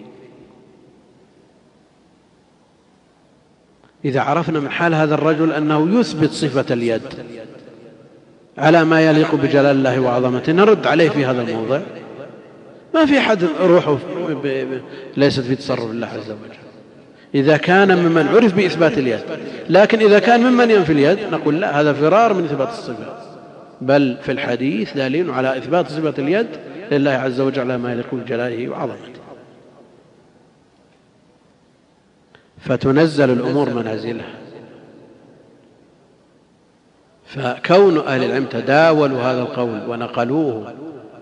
إذا عرفنا من حال هذا الرجل أنه يثبت صفة اليد على ما يليق بجلال الله وعظمته نرد عليه في هذا الموضع. ما في أحد روحه ليست في تصرف الله عز وجل إذا كان ممن عرف بإثبات اليد، لكن إذا كان ممن ينفي اليد نقول لا، هذا فرار من إثبات الصفة، بل في الحديث دليل على إثبات صفة اليد لله عز وجل على ما يليق بجلاله وعظمته. فتنزل الأمور منازلها. فكون أهل العلم تداولوا هذا القول ونقلوه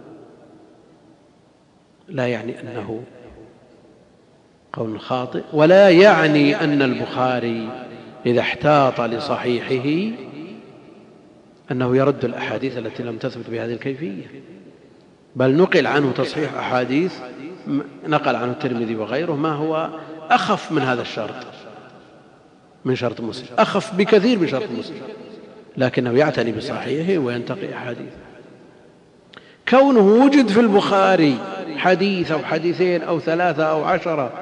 لا يعني أنه قول خاطئ، ولا يعني أن البخاري إذا احتاط لصحيحه أنه يرد الأحاديث التي لم تثبت بهذه الكيفية، بل نقل عنه تصحيح أحاديث، نقل عنه الترمذي وغيره ما هو أخف من هذا الشرط، من شرط مسلم، أخف بكثير من شرط مسلم، لكنه يعتني بصحيحه وينتقي أحاديث. كونه وجد في البخاري حديث أو حديثين أو 3 أو 10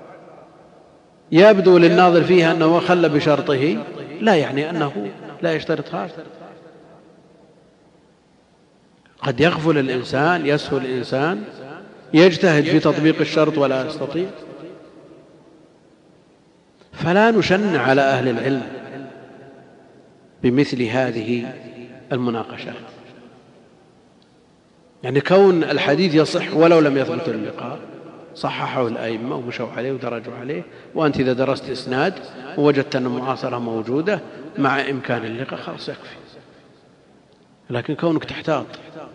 يبدو للناظر فيها أنه خل بشرطه لا يعني أنه لا يشترط هذا. قد يغفل الإنسان، يسهل الإنسان، يجتهد في تطبيق الشرط ولا يستطيع. فلا نشن على أهل العلم بمثل هذه المناقشات. يعني كون الحديث يصح ولو لم يثبت اللقاء، صححه الأئمة ومشوا عليه ودرجوا عليه، وأنت إذا درست إسناد ووجدت أن المعاصرة موجودة مع إمكان اللقاء خلاص يكفي. لكن كونك تحتاط.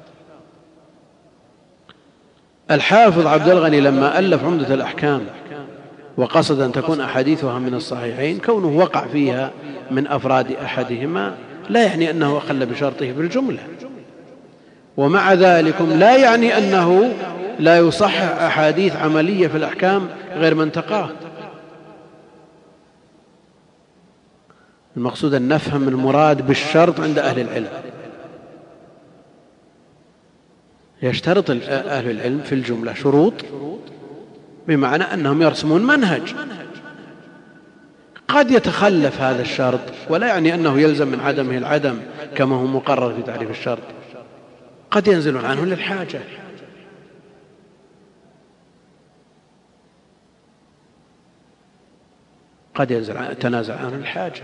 الحافظ عبد الغني لما ألف عمدة الأحكام وقصد أن تكون أحاديثها من الصحيحين، كونه وقع فيها من أفراد أحدهما لا يعني أنه أخل بشرطه بالجملة، ومع ذلك لا يعني أنه لا يصحح أحاديث عملية في الأحكام غير من تقاه. المقصود أن نفهم المراد بالشرط عند أهل العلم. يشترط أهل العلم في الجملة شروط بمعنى أنهم يرسمون منهج، قد يتخلف هذا الشرط ولا يعني أنه يلزم من عدمه العدم كما هو مقرر في تعريف الشرط، قد ينزلون عنه للحاجة. قد يتنازل عنه الحاجة.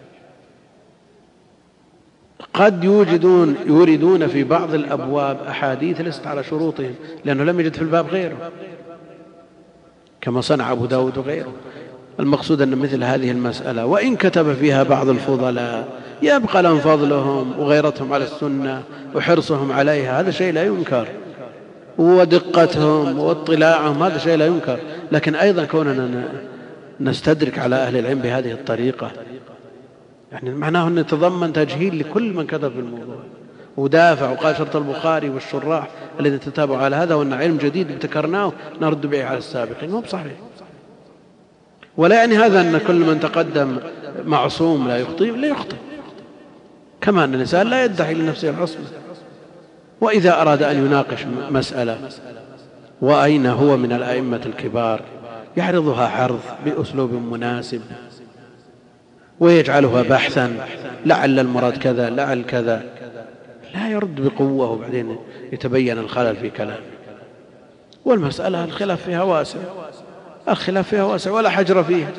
قد يوردون في بعض الأبواب أحاديث ليست على شروطهم لأنه لم يجد في الباب غيره كما صنع أبو داود وغيره. المقصود أن مثل هذه المسألة وإن كتب فيها بعض الفضلاء يبقى لهم فضلهم وغيرتهم على السنة وحرصهم عليها، هذا شيء لا ينكر، ودقتهم واطلاعهم هذا شيء لا ينكر. لكن أيضا كوننا نستدرك على أهل العلم بهذه الطريقة يعني معناه أن يتضمن تجهيل لكل من كتب في الموضوع ودافع وقال شرط البخاري والشراح الذين تتابعوا على هذا، وأن علم جديد ابتكرناه نرد به على السابقين. مو بصحيح. ولا يعني هذا أن كل من تقدم معصوم لا يخطئ، لا يخطئ، كما أن الإنسان لا يدعي لنفسه العصمة. وإذا أراد أن يناقش مسألة وأين هو من الأئمة الكبار يعرضها عرض بأسلوب مناسب ويجعلها بحثا، لعل المراد كذا لعل كذا، لا يرد بقوة وبعدين يتبين الخلل في كلامه. والمسألة الخلاف فيها واسع، الخلاف فيها واسع ولا حجر فيها.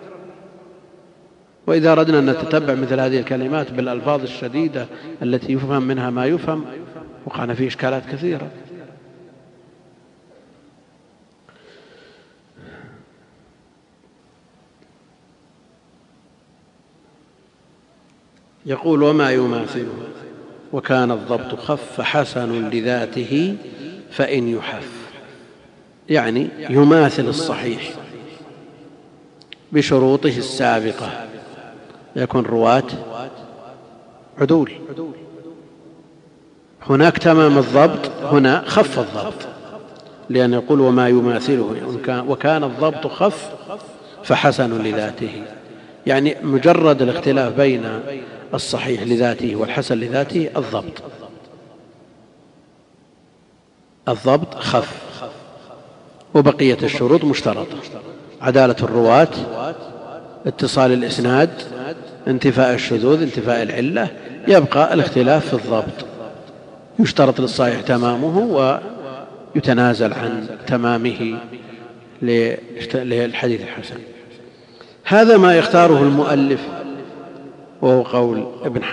وإذا أردنا أن نتتبع مثل هذه الكلمات بالألفاظ الشديدة التي يفهم منها ما يفهم وقعنا فيه إشكالات كثيرة. يقول وما يماثله وكان الضبط خف حسن لذاته فإن يحف، يعني يماثل الصحيح بشروطه السابقة، يكون رواة عدول. هناك تمام الضبط، هنا خف الضبط، لأن يقول وما يماثله وكان الضبط خف فحسن لذاته، يعني مجرد الاختلاف بين الصحيح لذاته والحسن لذاته الضبط خف، وبقية الشروط مشترطة: عدالة الرواة، اتصال الإسناد، انتفاء الشذوذ، انتفاء العلة. يبقى الاختلاف في الضبط، يشترط للصحيح تمامه ويتنازل عن تمامه للحديث الحسن. هذا ما يختاره المؤلف وهو قول ابن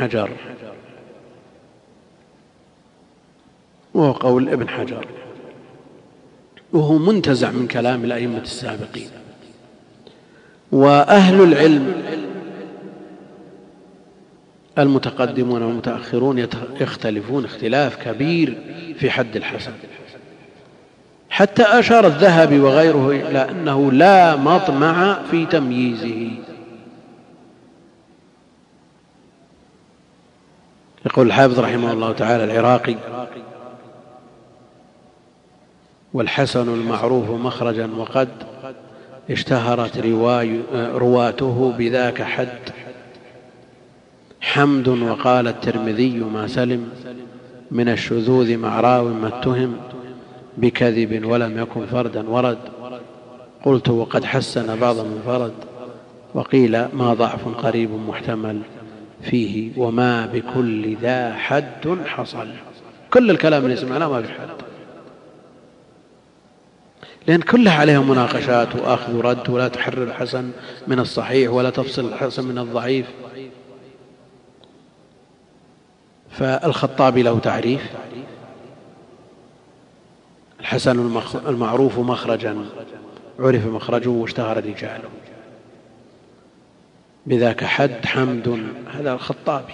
حجر، وهو منتزع من كلام الأئمة السابقين. وأهل العلم المتقدمون والمتأخرون يختلفون اختلاف كبير في حد الحسن، حتى أشار الذهبي وغيره إلى أنه لا مطمع في تمييزه. يقول الحافظ رحمه الله تعالى العراقي: والحسن المعروف مخرجا وقد اشتهرت رواته بذاك حد، حمد وقال الترمذي ما سلم من الشذوذ مع راو ما اتهم بكذب ولم يكن فردا ورد، قلت وقد حسن بعض من فرد، وقيل ما ضعف قريب محتمل فيه وما بكل ذا حد حصل. كل الكلام اللي سمعناه ما في حد، لأن كلها عليها مناقشات وأخذ ورد، ولا تحرر الحسن من الصحيح ولا تفصل الحسن من الضعيف. فالخطابي له تعريف: الحسن المعروف مخرجا عرف مخرجه واشتهر رجاله، بذاك حد حمد. هذا الخطابي،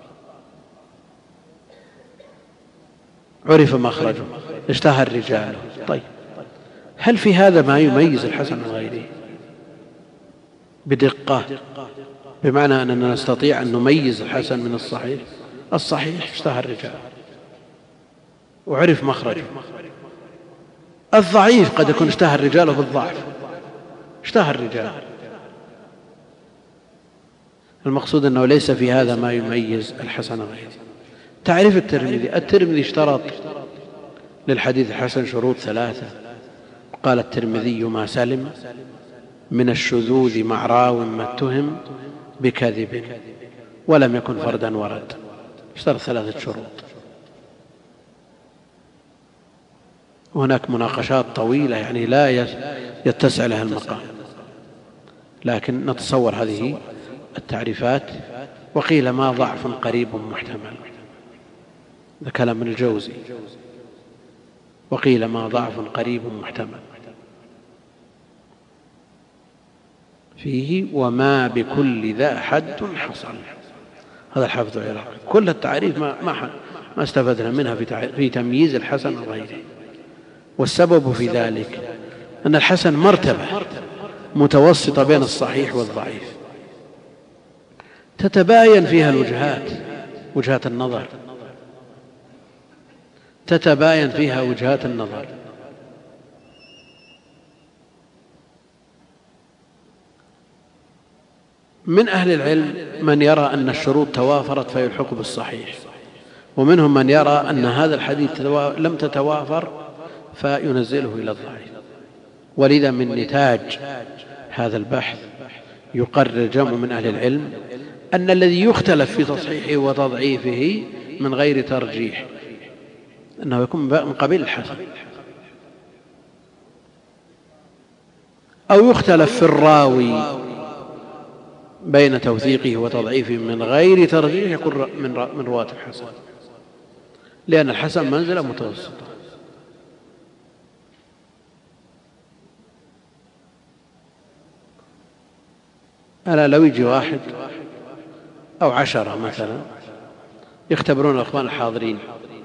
عرف مخرجه اشتهر رجاله. طيب، هل في هذا ما يميز الحسن من غيره بدقة، بمعنى أننا نستطيع أن نميز الحسن من الصحيح؟ الصحيح اشتهر رجاله وعرف مخرجه. الضعيف قد يكون اشتهر رجاله بالضعف، اشتهر رجاله. المقصود أنه ليس في هذا ما يميز الحسن غيره. تعريف الترمذي اشترط للحديث الحسن شروط 3. قال الترمذي: ما سلم من الشذوذ مع راو ما اتهم بكذب ولم يكن فردا ورد. اشترط 3 شروط. وهناك مناقشات طويلة يعني لا يتسع لها المقام، لكن نتصور هذه التعريفات. وقيل: ما ضعف قريب محتمل، هذا كلام من الجوزي. وقيل: ما ضعف قريب محتمل فيه وما بكل ذا حد حصل. هذا الحافظ العراقي. كل التعريف ما استفدنا منها في تمييز الحسن عن غيره. والسبب في ذلك أن الحسن مرتبة متوسطة بين الصحيح والضعيف، تتباين فيها وجهات النظر، تتباين فيها وجهات النظر. من أهل العلم من يرى أن الشروط توافرت فيلحق بالصحيح، ومنهم من يرى أن هذا الحديث لم تتوافر فينزله إلى الضعيف. ولذا من نتاج هذا البحث يقرر جمع من أهل العلم أن الذي يختلف في تصحيحه وتضعيفه من غير ترجيح أنه يكون من قبيل الحسن، أو يختلف في الراوي بين توثيقه وتضعيفه من غير ترجيح يكون من رواة الحسن، لأن الحسن منزلة متوسطة. ألا لو يجي 1 أو 10 مثلا يختبرون الأخوان الحاضرين،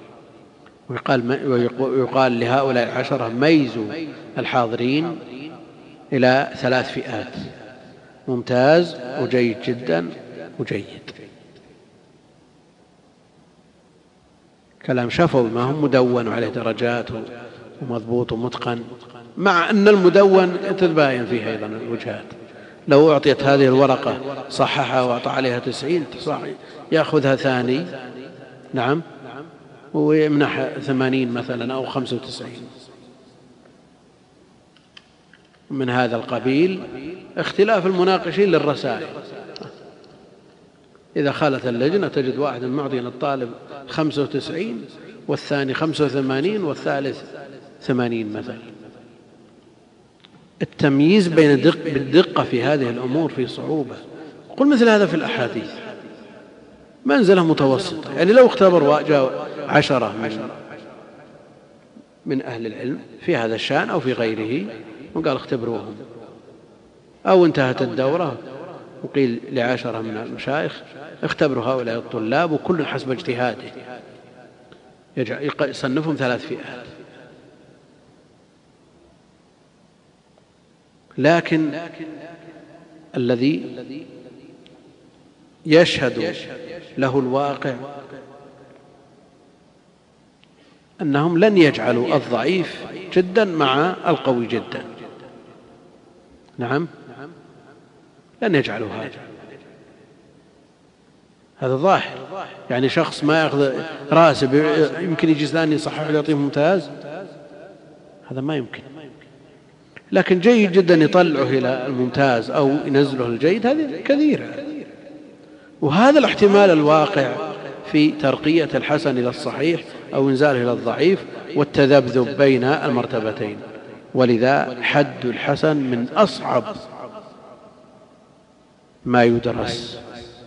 ويقال لهؤلاء 10 ميزوا الحاضرين إلى 3 فئات: ممتاز وجيد جدا وجيد. كلام شفوي، ما هم مدون وعليه درجات ومضبوط ومتقن، مع أن المدون تتباين فيه أيضا الوجهات. لو أعطيت هذه الورقة صححها وأعطى عليها 90 يأخذها ثاني، نعم، ويمنح 80 مثلا أو 95. من هذا القبيل اختلاف المناقشين للرسائل. إذا خالت اللجنة تجد واحد معطي للطالب 95 والثاني 85 والثالث 80 مثلا. التمييز بالدقة في هذه الأمور في صعوبة. قل مثل هذا في الأحاديث منزلة متوسطة. يعني لو اختبر جاء 10 من أهل العلم في هذا الشأن أو في غيره وقال اختبروهم، أو انتهت الدورة وقيل ل10 من المشايخ اختبروا هؤلاء الطلاب، وكل حسب اجتهاده يصنفهم 3 فئات. لكن الذي يشهد له الواقع أنهم لن يجعلوا الضعيف جدا مع القوي جدا. نعم، لن يجعلوا هذا ظاهر. يعني شخص ما يأخذ راتب يمكن يجي ثاني يصحح ويعطيه ممتاز، هذا ما يمكن. لكن جيد جدا يطلعه إلى الممتاز أو ينزله الجيد، هذه كثيرة. وهذا الاحتمال الواقع في ترقية الحسن إلى الصحيح أو إنزاله إلى الضعيف والتذبذب بين المرتبتين. ولذا حد الحسن من أصعب ما يدرس،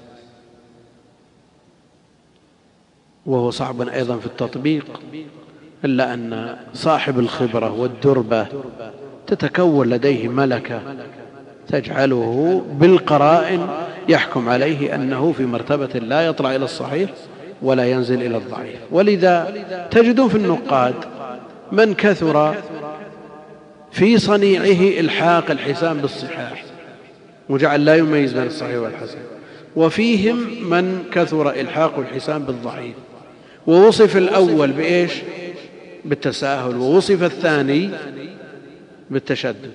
وهو صعب أيضا في التطبيق، إلا أن صاحب الخبرة والدربة تتكون لديه ملكة تجعله بالقرائن يحكم عليه أنه في مرتبة لا يطلع إلى الصحيح ولا ينزل إلى الضعيف. ولذا تجدون في النقاد من كثر في صنيعه إلحاق الحسان بالصحاح وجعل لا يميز بين الصحيح والحسن، وفيهم من كثر إلحاق الحسان بالضعيف، ووصف الأول بإيش؟ بالتساهل، ووصف الثاني بالتشدد.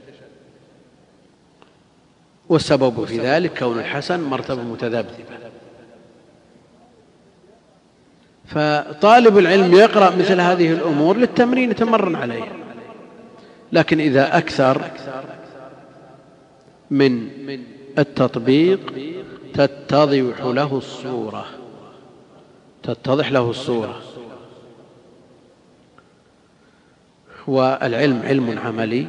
والسبب في ذلك كون الحسن مرتبة متذبذبة. فطالب العلم يقرأ مثل هذه الأمور للتمرين يتمرن عليها، لكن إذا أكثر من التطبيق تتضح له الصورة. والعلم علم عملي،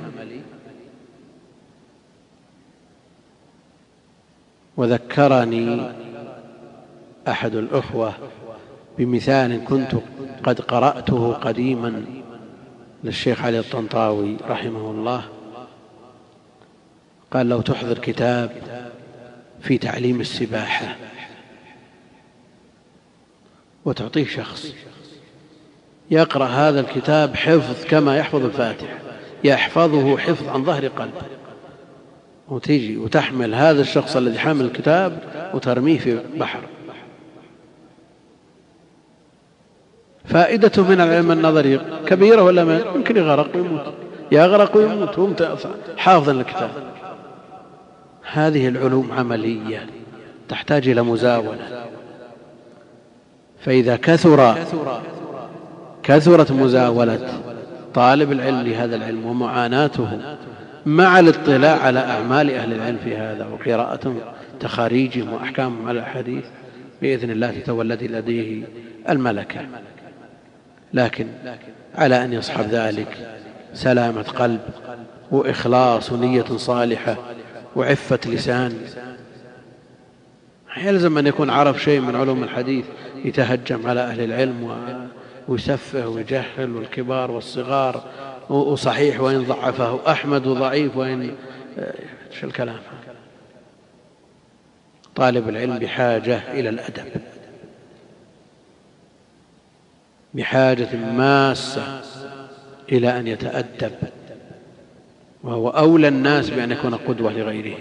وذكرني أحد الأخوة بمثال كنت قد قرأته قديما للشيخ علي الطنطاوي رحمه الله. قال: لو تحضر كتاب في تعليم السباحة وتعطيه شخص يقرأ هذا الكتاب حفظ كما يحفظ الفاتحة، يحفظه حفظ عن ظهر قلب، وتيجي وتحمل هذا الشخص الذي حامل الكتاب وترميه في بحر، فائدته من العلم النظري كبيرة ولا ما؟ يمكن يغرق ويموت، يغرق ويموت وهم حافظا الكتاب. هذه العلوم عملية تحتاج إلى مزاولة، فإذا كثرت مزاولة طالب العلم لهذا العلم ومعاناته مع الاطلاع على أعمال أهل العلم في هذا وقراءة تخاريجهم وأحكامهم على الحديث، بإذن الله تتولد لديه الملكة. لكن على أن يصحب ذلك سلامة قلب وإخلاص ونية صالحة وعفة لسان. يلزم أن يكون عرف شيء من علوم الحديث يتهجم على أهل العلم ويسفه ويجهل، والكبار والصغار، وصحيح وإن ضعفه أحمد، وضعيف وإن شو الكلام. طالب العلم بحاجة إلى الأدب، بحاجة ماسة إلى أن يتأدب، وهو أولى الناس بأن يكون قدوة لغيره.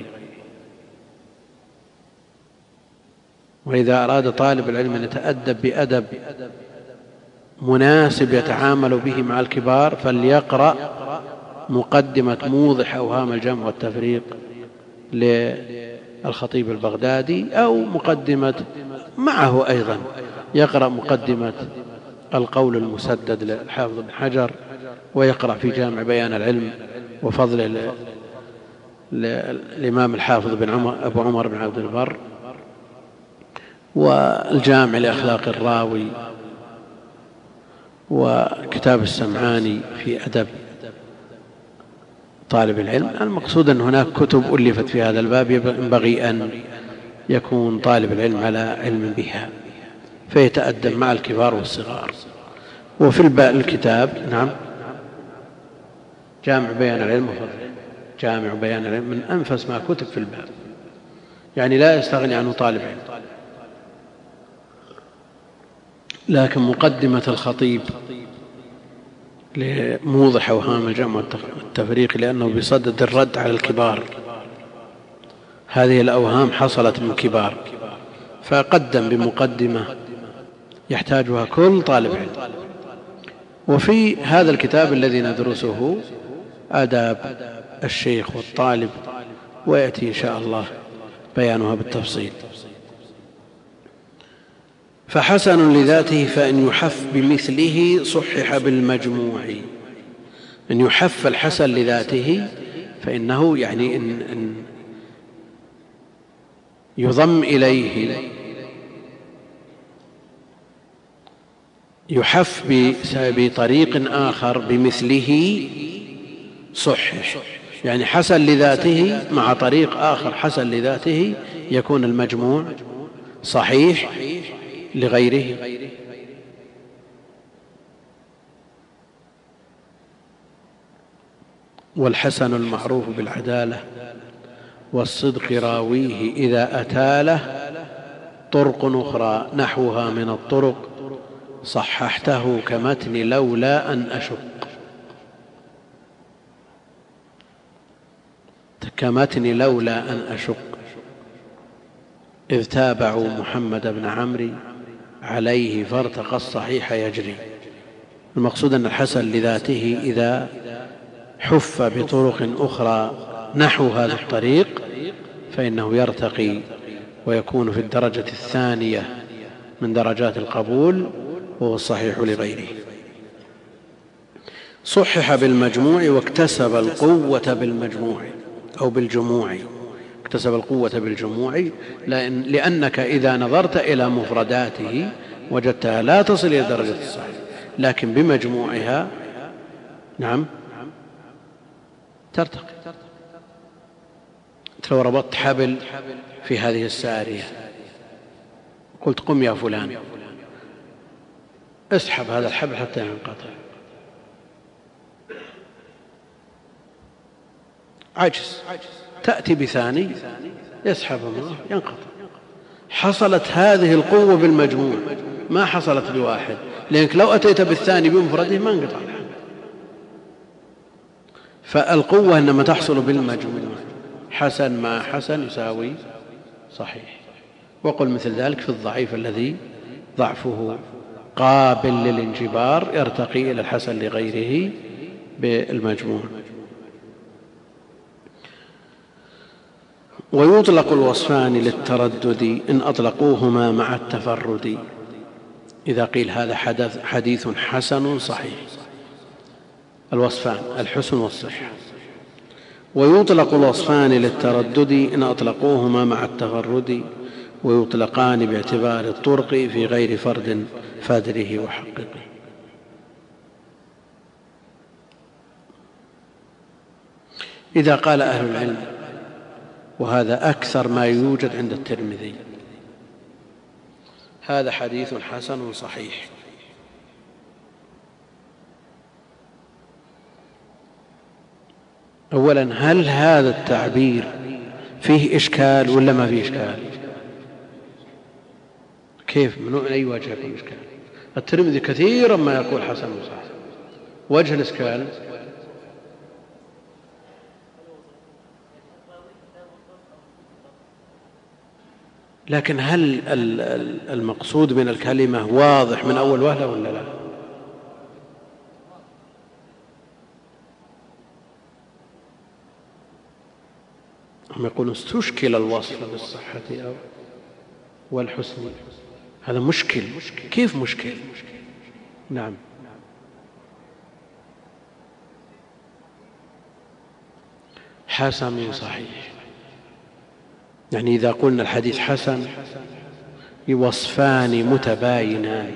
وإذا أراد طالب العلم أن يتأدب بأدب مناسب يتعامل به مع الكبار فليقرأ مقدمة موضح أوهام الجمع والتفريق للخطيب البغدادي، أو مقدمة معه أيضا يقرأ مقدمة القول المسدد للحافظ بن حجر، ويقرأ في جامع بيان العلم وفضله للإمام الحافظ أبو عمر بن عبد البر، والجامع لأخلاق الراوي، وكتاب السمعاني في أدب طالب العلم. المقصود أن هناك كتب ألفت في هذا الباب ينبغي أن يكون طالب العلم على علم بها فيتأدب مع الكبار والصغار. وفي الكتاب نعم جامع بيان العلم وفضله، جامع بيان العلم من أنفس ما كتب في الباب، يعني لا يستغني عنه طالب علم. لكن مقدمة الخطيب لموضح أوهام الجمع والتفريق لأنه بصدد الرد على الكبار، هذه الأوهام حصلت من كبار، فقدم بمقدمة يحتاجها كل طالب علم. وفي هذا الكتاب الذي ندرسه آداب الشيخ والطالب، ويأتي إن شاء الله بيانها بالتفصيل. فحسن لذاته فإن يحف بمثله صحح بالمجموع. إن يحف الحسن لذاته فإنه يعني إن يضم إليه، يحف بطريق آخر بمثله صحح، يعني حسن لذاته مع طريق آخر حسن لذاته يكون المجموع صحيح لغيره. والحسن المعروف بالعدالة والصدق راويه إذا أتاله طرق أخرى نحوها من الطرق صححته كمتن لولا أن أشق، كمتن لولا أن أشق إذ تابعوا محمد بن عمرو عليه فارتقى الصحيح يجري. المقصود أن الحسن لذاته إذا حف بطرق أخرى نحو هذا الطريق فإنه يرتقي ويكون في الدرجة الثانية من درجات القبول، وهو الصحيح لغيره. صحح بالمجموع واكتسب القوة بالمجموع أو بالجموع، اكتسب القوة بالجموع، لأنك إذا نظرت إلى مفرداته وجدتها لا تصل إلى درجة الصحيح، لكن بمجموعها نعم ترتقي. لو ربطت حبل في هذه السارية قلت قم يا فلان، اسحب هذا الحبل حتى ينقطع، عجز، تأتي بثاني يسحبه منه ينقطع. حصلت هذه القوة بالمجموع، ما حصلت بواحد، لأنك لو أتيت بالثاني بمفرده ما انقطع الحبل. فالقوة إنما تحصل بالمجموع، حسن مع حسن يساوي صحيح. وقل مثل ذلك في الضعيف الذي ضعفه قابل للانجبار يرتقي إلى الحسن لغيره بالمجموع. ويطلق الوصفان للتردد إن أطلقوهما مع التفرد، إذا قيل هذا حديث حسن صحيح، الوصفان الحسن والصحة. ويطلق الوصفان للتردد إن أطلقوهما مع التفرد، ويطلقان باعتبار الطرق في غير فرد فادره وحققه. إذا قال أهل العلم، وهذا أكثر ما يوجد عند الترمذي، هذا حديث حسن صحيح، أولا هل هذا التعبير فيه إشكال ولا ما فيه إشكال؟ كيف من أي وجه يكون إشكال؟ الترمذي كثيرا ما يقول حسن صحيح، وجه الإشكال لكن هل المقصود من الكلمة واضح من أول وهلة ولا لا؟ هم يقولون استشكل الوصف بالصحة أو والحسن، هذا مشكل. كيف مشكل؟ نعم، حسن صحيح، يعني إذا قلنا الحديث حسن وصفان متباينان،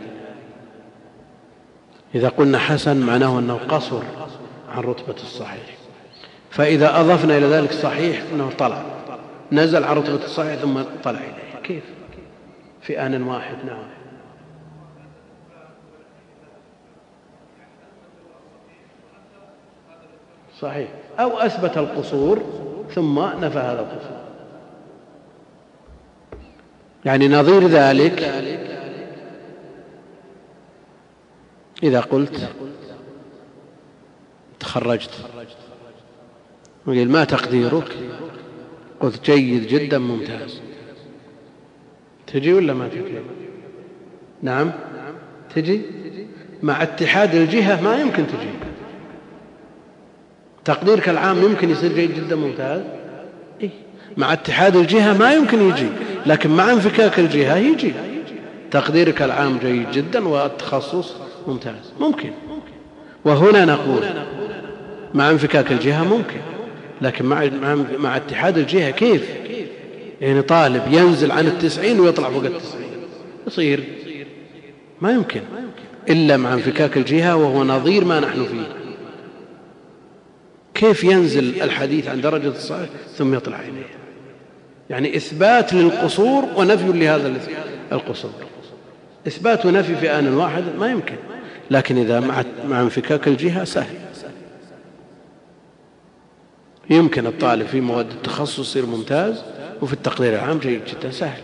إذا قلنا حسن معناه أنه قصر عن رتبة الصحيح، فإذا أضفنا إلى ذلك صحيح أنه طلع نزل عن رتبة الصحيح ثم طلع إليه، كيف في آن واحد؟ نعم، صحيح، أو أثبت القصور ثم نفى هذا القصور. يعني نظير ذلك إذا قلت تخرجت وقال ما تقديرك؟ قلت جيد جدا ممتاز، تجي ولا ما تجي؟ نعم تجي، مع اتحاد الجهة ما يمكن تجي. تقديرك العام يمكن يصير جيد جدا ممتاز، إيه؟ مع اتحاد الجهة ما يمكن يجي، لكن مع انفكاك الجهة يجي. تقديرك العام جيد جدا والتخصص ممتاز ممكن. وهنا نقول مع انفكاك الجهة ممكن، لكن مع اتحاد الجهة كيف؟ يعني طالب ينزل عن 90 ويطلع فوق 90 يصير؟ ما يمكن إلا مع انفكاك الجهة، وهو نظير ما نحن فيه. كيف ينزل الحديث عن درجة الصحيح ثم يطلع إليه؟ يعني إثبات للقصور ونفي لهذا القصور، إثبات ونفي في آن واحد ما يمكن، لكن إذا مع انفكاك الجهة سهل. يمكن الطالب في مواد التخصص يصير ممتاز، وفي التقدير العام جيد جدا سهل.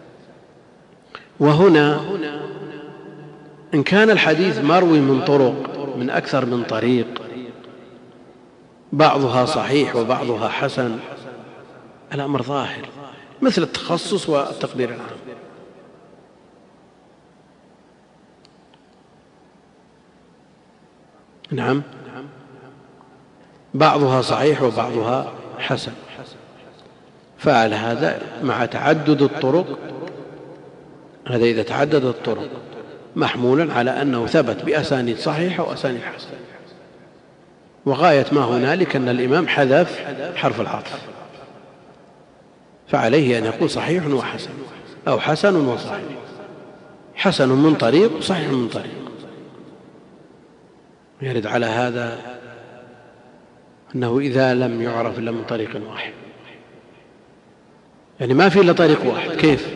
وهنا إن كان الحديث مروي من طرق، من أكثر من طريق، بعضها صحيح وبعضها حسن، الأمر ظاهر، مثل التخصص والتقدير العام. نعم، بعضها صحيح وبعضها حسن. فعل هذا مع تعدد الطرق، هذا إذا تعدد الطرق محمولا على أنه ثبت بأسانيد صحيحة وأسانيد حسنة. وغاية ما هنالك أن الإمام حذف حرف العطف، فعليه أن يقول صحيح وحسن، أو حسن وصحيح، حسن من طريق وصحيح من طريق. يرد على هذا أنه إذا لم يعرف إلا من طريق واحد، يعني ما في إلا طريق واحد، كيف؟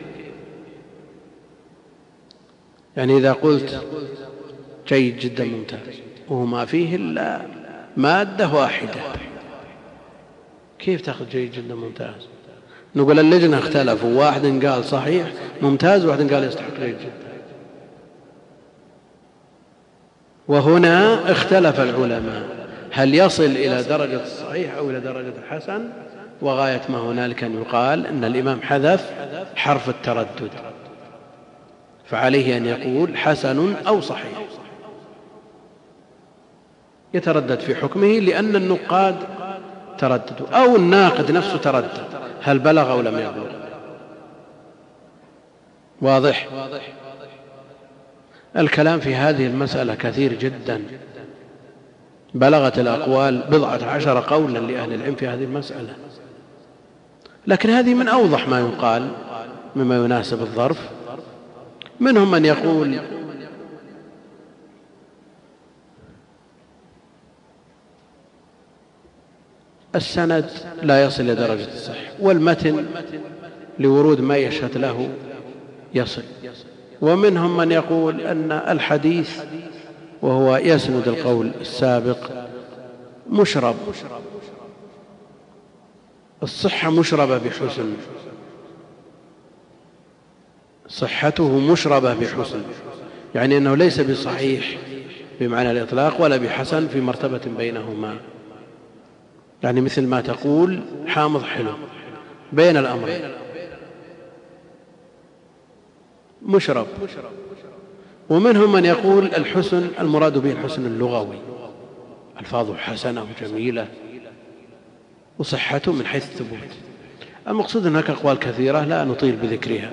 يعني إذا قلت جيد جدا ممتاز وهو ما فيه إلا مادة واحدة، كيف تأخذ جيد جدا ممتاز؟ نقول اللجنة اختلفوا، واحد قال صحيح ممتاز وواحد قال يستحق جيد جدا. وهنا اختلف العلماء هل يصل إلى درجة الصحيح أو إلى درجة الحسن، وغاية ما هنالك أن يقال أن الإمام حذف حرف التردد، فعليه أن يقول حسن أو صحيح، يتردد في حكمه لأن النقاد ترددوا، أو الناقد نفسه تردد هل بلغ أو لم يبلغ. واضح؟ الكلام في هذه المسألة كثير جدا، بلغت الأقوال 12 قولا لأهل العلم في هذه المسألة، لكن هذه من أوضح ما يقال مما يناسب الظرف. منهم من يقول السند لا يصل إلى درجة الصحة، والمتن لورود ما يشهد له يصل. ومنهم من يقول أن الحديث، وهو يسند القول السابق، مشرب، الصحة مشربة بحسن، صحته مشربة بحسن، يعني أنه ليس بصحيح بمعنى الإطلاق ولا بحسن في مرتبة بينهما، يعني مثل ما تقول حامض حلو، بين الأمرين، مشرب. ومنهم من يقول الحسن المراد به الحسن اللغوي، ألفاظه حسنة وجميلة، وصحته من حيث الثبوت. المقصود هناك أقوال كثيرة لا نطيل بذكرها.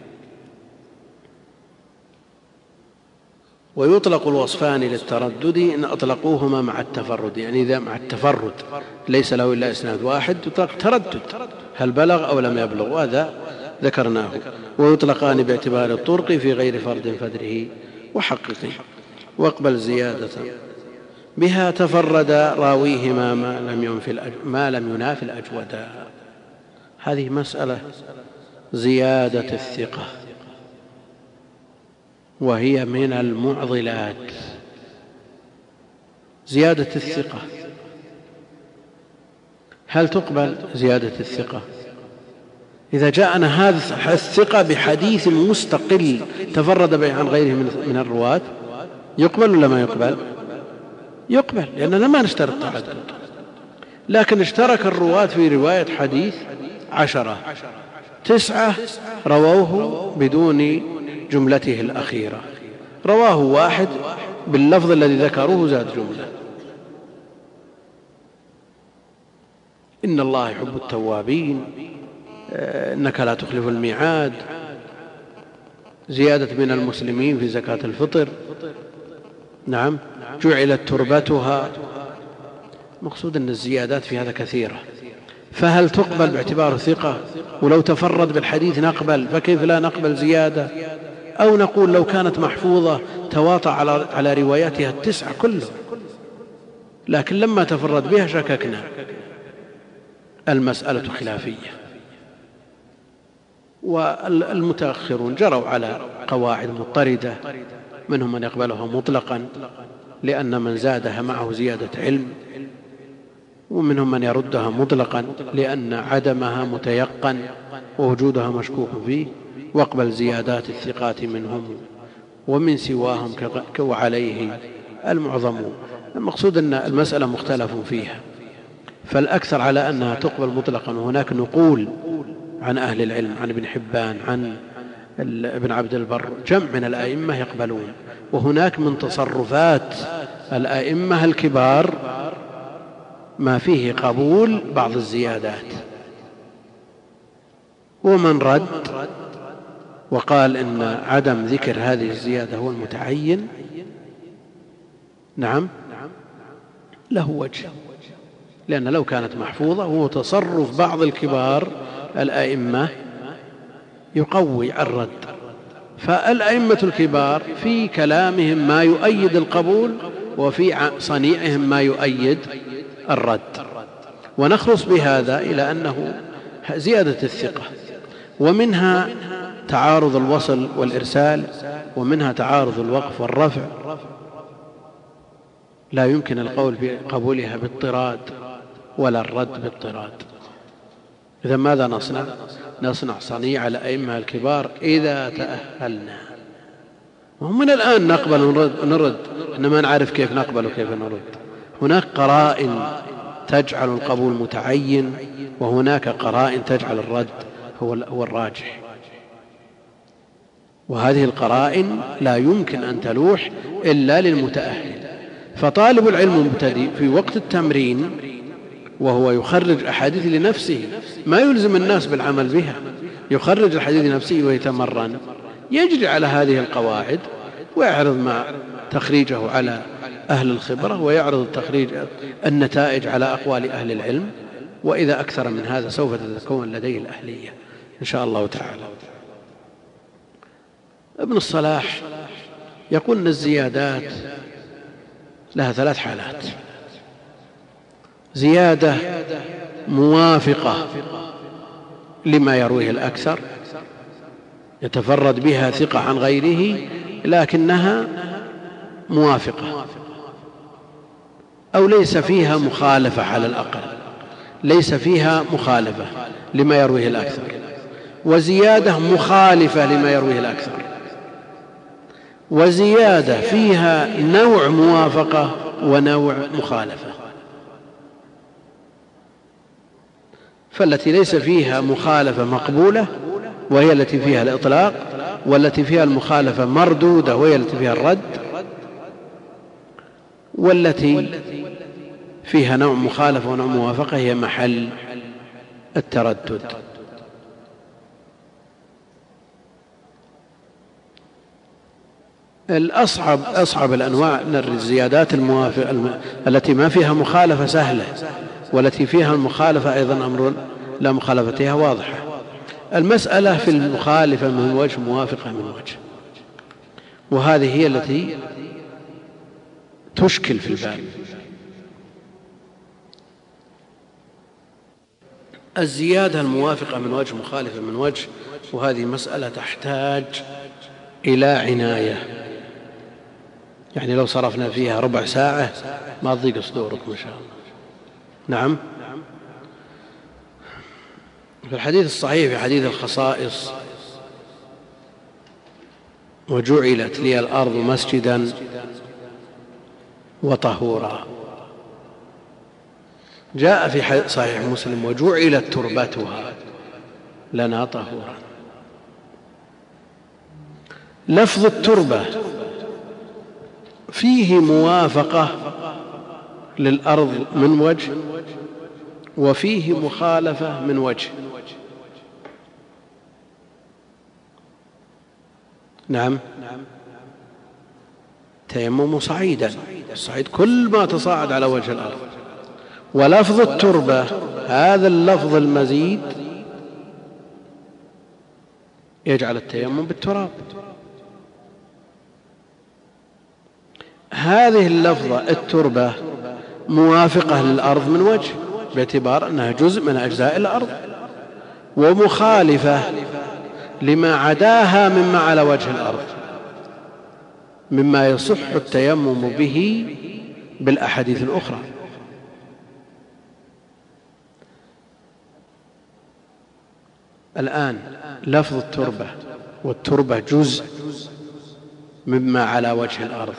ويطلق الوصفان للتردد إن أطلقوهما مع التفرد، يعني إذا مع التفرد ليس له إلا إسناد واحد يطلق تردد، هل بلغ أو لم يبلغ، وهذا ذكرناه. ويطلقان باعتبار الطرق في غير فرد فدره وحققه، واقبل زيادة بها تفرد راويهما ما لم ينافي الأجودا. هذه مسألة زيادة الثقة، وهي من المعضلات. زيادة الثقة هل تقبل زيادة الثقة؟ إذا جاءنا هذه الثقة بحديث مستقل تفرد به عن غيره من الرواة، يقبل ولا ما يقبل؟ يقبل، لأننا ما نشترط التعدد، لكن اشترك الرواة في رواية حديث 10، 9 رووه بدون جملته الأخيرة، رواه واحد باللفظ الذي ذكروه زاد جملة. إن الله يحب التوابين، إنك لا تخلف الميعاد، زيادة من المسلمين في زكاة الفطر، نعم، جعلت تربتها. مقصود أن الزيادات في هذا كثيرة، فهل تقبل باعتبار ثقة؟ ولو تفرد بالحديث نقبل، فكيف لا نقبل زيادة؟ أو نقول لو كانت محفوظة تواطأ على رواياتها 9 كله، لكن لما تفرد بها شككنا. المسألة خلافية، والمتأخرون جروا على قواعد مضطردة، منهم من يقبلها مطلقا لأن من زادها معه زيادة علم، ومنهم من يردها مطلقا لأن عدمها متيقن ووجودها مشكوك فيه، واقبل زيادات الثقات منهم ومن سواهم وعليه المعظم. المقصود أن المسألة مختلف فيها، فالأكثر على أنها تقبل مطلقا، وهناك نقول عن أهل العلم، عن ابن حبان، عن ابن عبد البر، جمع من الأئمة يقبلون. وهناك من تصرفات الأئمة الكبار ما فيه قبول بعض الزيادات، ومن رد وقال إن عدم ذكر هذه الزيادة هو المتعين، نعم، له وجه، لأن لو كانت محفوظة هو تصرف بعض الكبار الأئمة يقوي الرد. فالأئمة الكبار في كلامهم ما يؤيد القبول، وفي صنيعهم ما يؤيد الرد. ونخلص بهذا إلى أنه زيادة الثقة، ومنها تعارض الوصل والإرسال، ومنها تعارض الوقف والرفع، لا يمكن القول بقبولها باضطراد ولا الرد باضطراد. إذا ماذا نصنع؟ نصنع صنيع الأئمة الكبار إذا تأهلنا. ومن الآن نقبل ونرد، إنما نعرف كيف نقبل وكيف نرد. هناك قرائن تجعل القبول متعين، وهناك قرائن تجعل الرد هو الراجح، وهذه القرائن لا يمكن أن تلوح إلا للمتأهل. فطالب العلم المبتدئ في وقت التمرين وهو يخرج أحاديث لنفسه، ما يلزم الناس بالعمل بها، يخرج الحديث لنفسه ويتمرن، يجري على هذه القواعد ويعرض مع تخريجه على أهل الخبرة، ويعرض النتائج على أقوال أهل العلم. وإذا أكثر من هذا سوف تتكون لديه الأهلية إن شاء الله تعالى. ابن الصلاح يقول أن الزيادات لها 3 حالات: زيادة موافقة لما يرويه الأكثر، يتفرد بها ثقة عن غيره لكنها موافقة، أو ليس فيها مخالفة، على الأقل ليس فيها مخالفة لما يرويه الأكثر. وزيادة مخالفة لما يرويه الأكثر، وزيادة فيها نوع موافقة ونوع مخالفة. فالتي ليس فيها مخالفة مقبولة وهي التي فيها الإطلاق، والتي فيها المخالفة مردودة وهي التي فيها الرد، والتي فيها نوع مخالفة ونوع موافقة هي محل التردد. أصعب الأنواع من الزيادات الموافقة التي ما فيها مخالفة سهلة، والتي فيها المخالفة أيضا أمر لا مخالفتها واضحة. المسألة في المخالفة من وجه، موافقة من وجه، وهذه هي التي تشكل في الباب. الزيادة الموافقة من وجه، مخالفة من وجه، وهذه مسألة تحتاج إلى عناية، يعني لو صرفنا فيها ربع ساعة ما تضيق صدوركم إن شاء الله. نعم. في الحديث الصحيح في حديث الخصائص: وجعلت لي الأرض مسجدا وطهورا، جاء في صحيح مسلم: وجعلت تربتها لنا طهورا. لفظ التربة فيه موافقة للأرض من وجه، وفيه مخالفة من وجه. نعم. تيمم صعيدا، الصعيد كل ما تصاعد على وجه الأرض. ولفظ التربة هذا اللفظ المزيد يجعل التيمم بالتراب. هذه اللفظة التربة موافقة للأرض من وجه باعتبار أنها جزء من أجزاء الأرض، ومخالفة لما عداها مما على وجه الأرض مما يصح التيمم به بالأحاديث الأخرى. الآن لفظ التربة، والتربة جزء مما على وجه الأرض،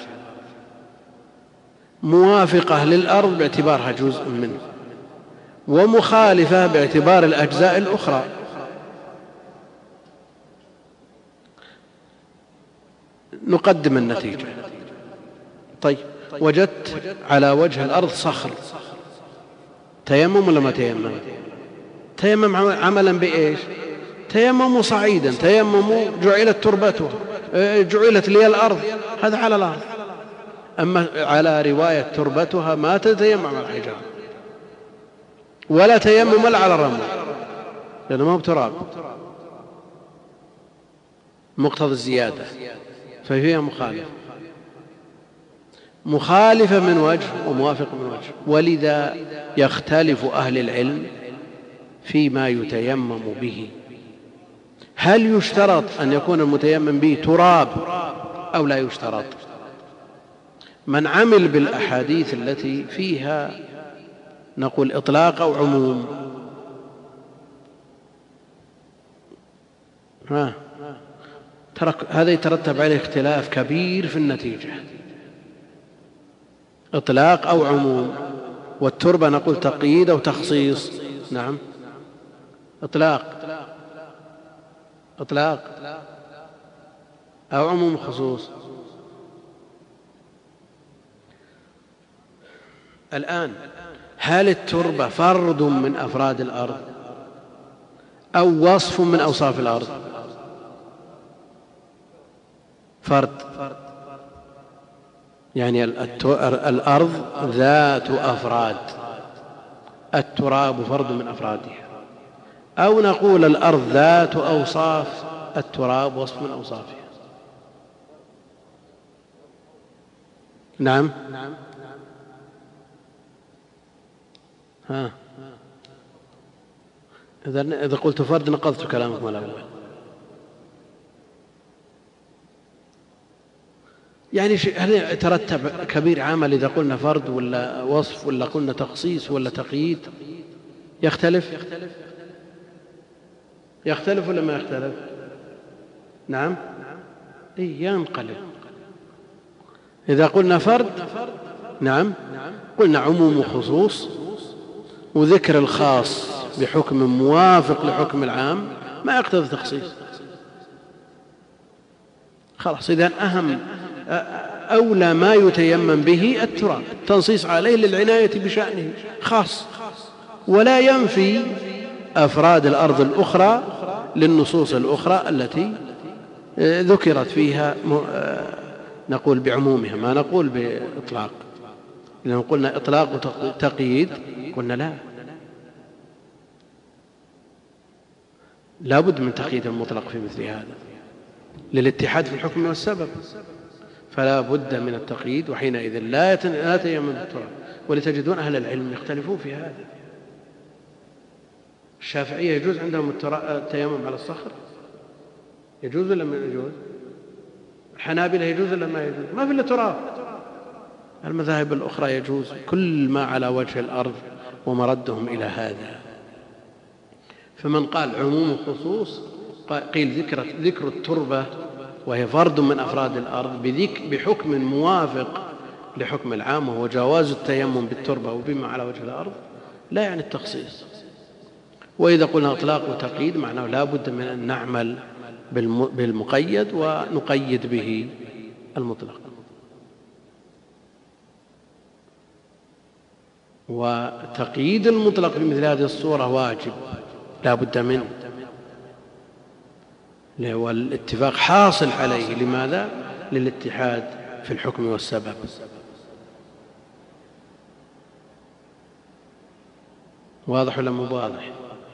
موافقة للأرض باعتبارها جزء منه، ومخالفة باعتبار الأجزاء الأخرى. نقدم النتيجة. طيب، وجدت على وجه الأرض صخر، تيمم ولا ما تيمم؟ تيمم عملا بإيش؟ تيمم صعيدا، تيمم جعلت تربته، جعلت لي الأرض، هذا على الأرض. أما على رواية تربتها ما تتيمم على الحجارة ولا تيمم على الرمل، لأنه ما هو تراب، مقتضى الزيادة، فهي مخالفة من وجه وموافقة من وجه. ولذا يختلف أهل العلم فيما يتيمم به، هل يشترط أن يكون المتيمم به تراب أو لا يشترط؟ من عمل بالأحاديث التي فيها نقول إطلاق أو عموم، هذا يترتب عليه اختلاف كبير في النتيجة، إطلاق أو عموم. والتربة نقول تقييد أو تخصيص. نعم، إطلاق أو عموم خصوص. الآن هل التربة فرد من أفراد الأرض أو وصف من أوصاف الأرض؟ فرد، يعني الأرض ذات أفراد، التراب فرد من أفرادها. أو نقول الأرض ذات أوصاف، التراب وصف من أوصافها. نعم. إذا قلت فرد نقضت كلامكم الأول. يعني هل يترتب كبير عمل إذا قلنا فرد ولا وصف ولا قلنا تخصيص ولا تقييد؟ يختلف ولا ما يختلف؟ نعم، ينقلب. إذا قلنا فرد، نعم، قلنا عموم وخصوص، وذكر الخاص بحكم موافق لحكم العام ما يقتضي تخصيص. خلاص، إذن أولى ما يتيمم به التراب، تنصيص عليه للعناية بشأنه خاص، ولا ينفي أفراد الأرض الأخرى للنصوص الأخرى التي ذكرت فيها نقول بعمومها، ما نقول بإطلاق. لأن قلنا إطلاق وتقييد قلنا لا بد من تقييد المطلق في مثل هذا للاتحاد في الحكم والسبب، فلا بد من التقييد، وحينئذ لا تيمم بالتراب. ولتجدون أهل العلم يختلفون في هذا. الشافعية يجوز عندهم التيمم على الصخر، يجوز ولا ما يجوز؟ الحنابلة يجوز ولا ما يجوز؟ ما في إلا تراب. المذاهب الأخرى يجوز كل ما على وجه الأرض، ومردهم إلى هذا. فمن قال عموم الخصوص قيل ذكر التربة وهي فرد من أفراد الأرض بحكم موافق لحكم العام، وهو جواز التيمم بالتربة وبما على وجه الأرض، لا يعني التخصيص. وإذا قلنا إطلاق وتقييد معناه لا بد من أن نعمل بالمقيد ونقيد به المطلق. وتقييد المطلق بمثل هذه الصورة واجب لا بد منه، والاتفاق حاصل عليه. لماذا؟ للاتحاد في الحكم والسبب. واضح ولا مو واضح؟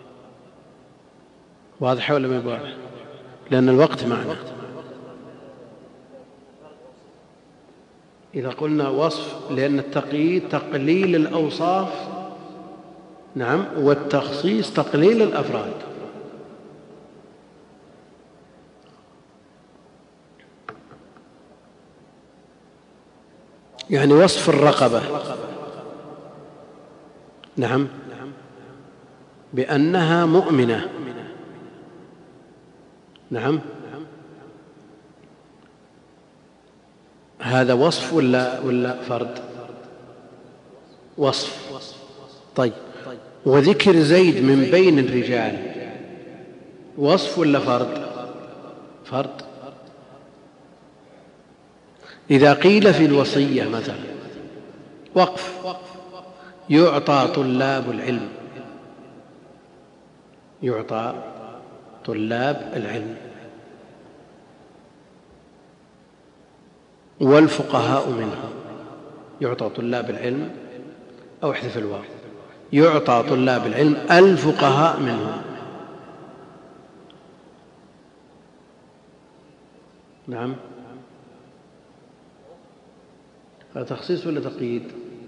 واضح ولا مو واضح؟ لأن الوقت معنا. إذا قلنا وصف، لأن التقييد تقليل الأوصاف، نعم، والتخصيص تقليل الأفراد. يعني وصف الرقبة، نعم، بأنها مؤمنة، نعم، هذا وصف ولا فرد؟ وصف. طيب، وذكر زيد من بين الرجال وصف ولا فرد؟ فرد. إذا قيل في الوصية مثلا وقف: يعطى طلاب العلم، يعطى طلاب العلم، والفقهاء منهم، يعطى طلاب العلم، أو احذف الواو، يعطى طلاب العلم الفقهاء منهم، نعم. هذا تخصيص ولا تقييد؟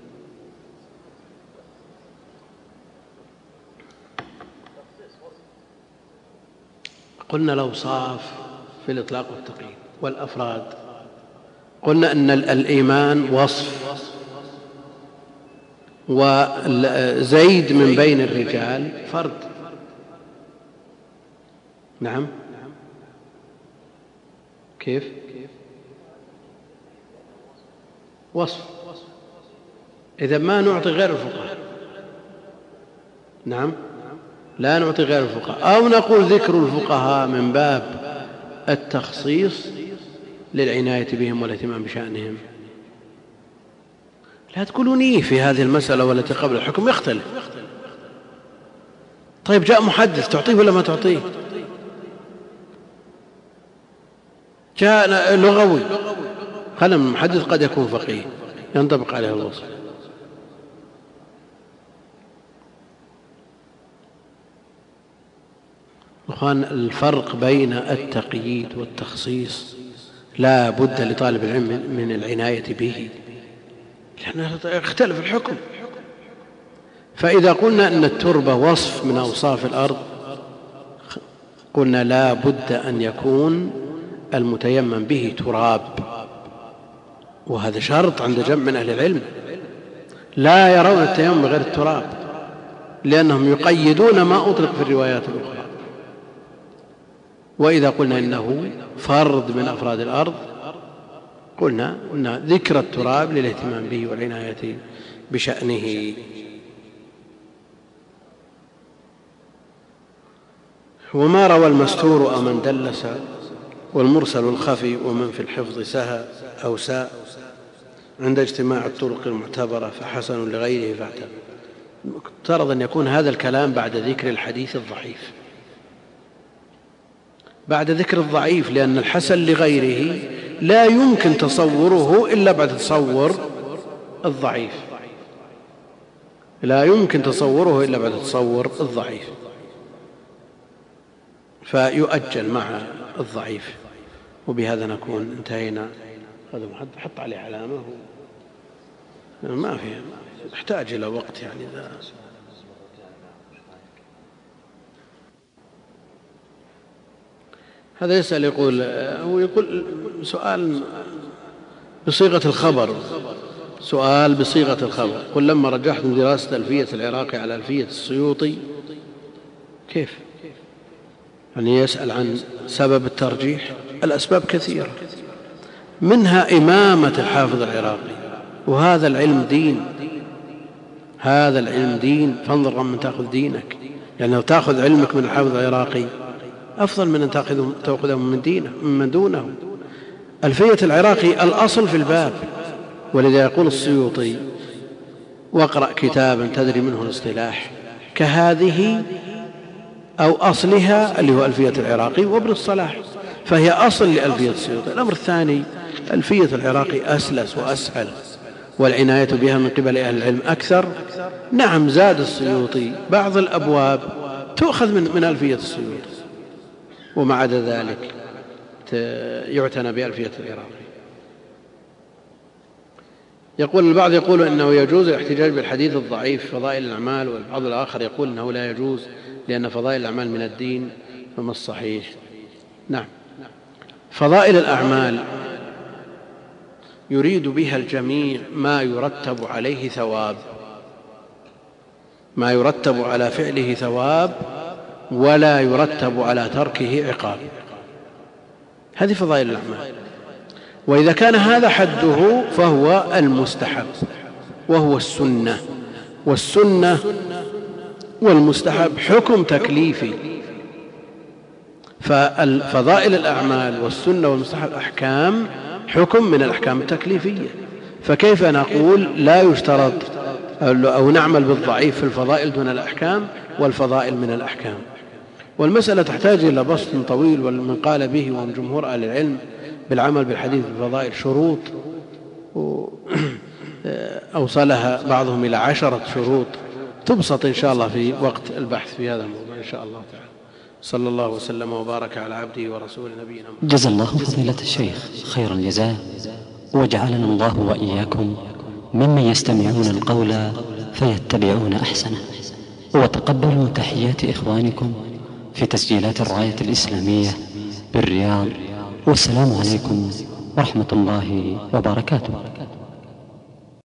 قلنا الأوصاف في الإطلاق والتقييد. والأفراد قلنا أن الإيمان وصف، وزيد من بين الرجال فرد، نعم. كيف؟ وصف. إذا ما نعطي غير الفقهاء، نعم، لا نعطي غير الفقهاء، أو نقول ذكر الفقهاء من باب التخصيص للعناية بهم والاهتمام بشأنهم. لا تقولوني في هذه المسألة والتي قبل الحكم يختلف. طيب، جاء محدث تعطيه ولا ما تعطيه؟ جاء لغوي، قلم المحدث قد يكون فقيه ينطبق عليه الوصف. أخوان، الفرق بين التقييد والتخصيص لا بد لطالب العلم من العناية به، لأنه يختلف الحكم. فإذا قلنا أن التربة وصف من أوصاف الأرض، قلنا لا بد أن يكون المتيمم به تراب، وهذا شرط عند جمع من أهل العلم، لا يرون التيمم بغير التراب، لأنهم يقيدون ما أطلق في الروايات الأخرى. وإذا قلنا إنه فرد من أفراد الأرض، قلنا إن ذكر التراب للاهتمام به والعناية بشأنه. وما روى المستور أو من دلس، والمرسل الخفي، ومن في الحفظ سهى أو ساء، عند اجتماع الطرق المعتبرة فحسن لغيره فاعتبر. افترض أن يكون هذا الكلام بعد ذكر الحديث الضعيف، بعد ذكر الضعيف، لأن الحسن لغيره لا يمكن تصوره إلا بعد تصور الضعيف، لا يمكن تصوره إلا بعد تصور الضعيف، فيؤجل مع الضعيف. وبهذا نكون انتهينا. هذا حط عليه علامة، ما في، يحتاج إلى وقت يعني. هذا يسأل، يقول سؤال بصيغة الخبر، سؤال بصيغة الخبر. قل لما رجحت من دراسة ألفية العراقي على ألفية السيوطي، كيف يعني؟ يسأل عن سبب الترجيح. الأسباب كثيرة، منها إمامة الحافظ العراقي، وهذا العلم دين، هذا العلم دين، فانظر من تأخذ دينك. يعني لو تأخذ علمك من الحافظ العراقي أفضل من أن تأخذه من دونه. ألفية العراقي الأصل في الباب، ولذا يقول السيوطي: واقرأ كتابا تدري منه الاصطلاح كهذه أو أصلها، اللي هو ألفية العراقي وابن الصلاح، فهي أصل لألفية السيوطي. الأمر الثاني، ألفية العراقي أسلس وأسهل، والعناية بها من قبل أهل العلم أكثر. نعم، زاد السيوطي بعض الأبواب تؤخذ من ألفية السيوطي، ومع عدا ذلك يعتنى بألفية العراقي. يقول البعض يقول إنه يجوز الاحتجاج بالحديث الضعيف في فضائل الأعمال، والبعض الآخر يقول إنه لا يجوز لأن فضائل الأعمال من الدين، فما الصحيح؟ نعم، فضائل الأعمال يريد بها الجميع ما يرتب عليه ثواب، ما يرتب على فعله ثواب ولا يرتب على تركه عقاب، هذه فضائل الأعمال. وإذا كان هذا حده فهو المستحب وهو السنة، والسنة والمستحب حكم تكليفي، ففضائل الأعمال والسنة والمستحب أحكام حكم من الأحكام التكليفية، فكيف نقول لا يشترط أو نعمل بالضعيف في الفضائل دون الأحكام والفضائل من الأحكام؟ والمسألة تحتاج إلى بسط طويل، ومن قال به ومن جمهور أهل العلم بالعمل بالحديث بالفضائل شروط أوصلها بعضهم إلى 10 شروط، تبسط إن شاء الله في وقت البحث في هذا الموضوع إن شاء الله تعالى. صلى الله وسلم وبارك على عبده ورسوله نبينا محمد. جزا الله فضيلة الشيخ خير الجزاء، وجعلنا الله وإياكم ممن يستمعون القول فيتبعون أحسنه. وتقبلوا تحيات إخوانكم في تسجيلات الراية الإسلامية بالرياض، والسلام عليكم ورحمة الله وبركاته.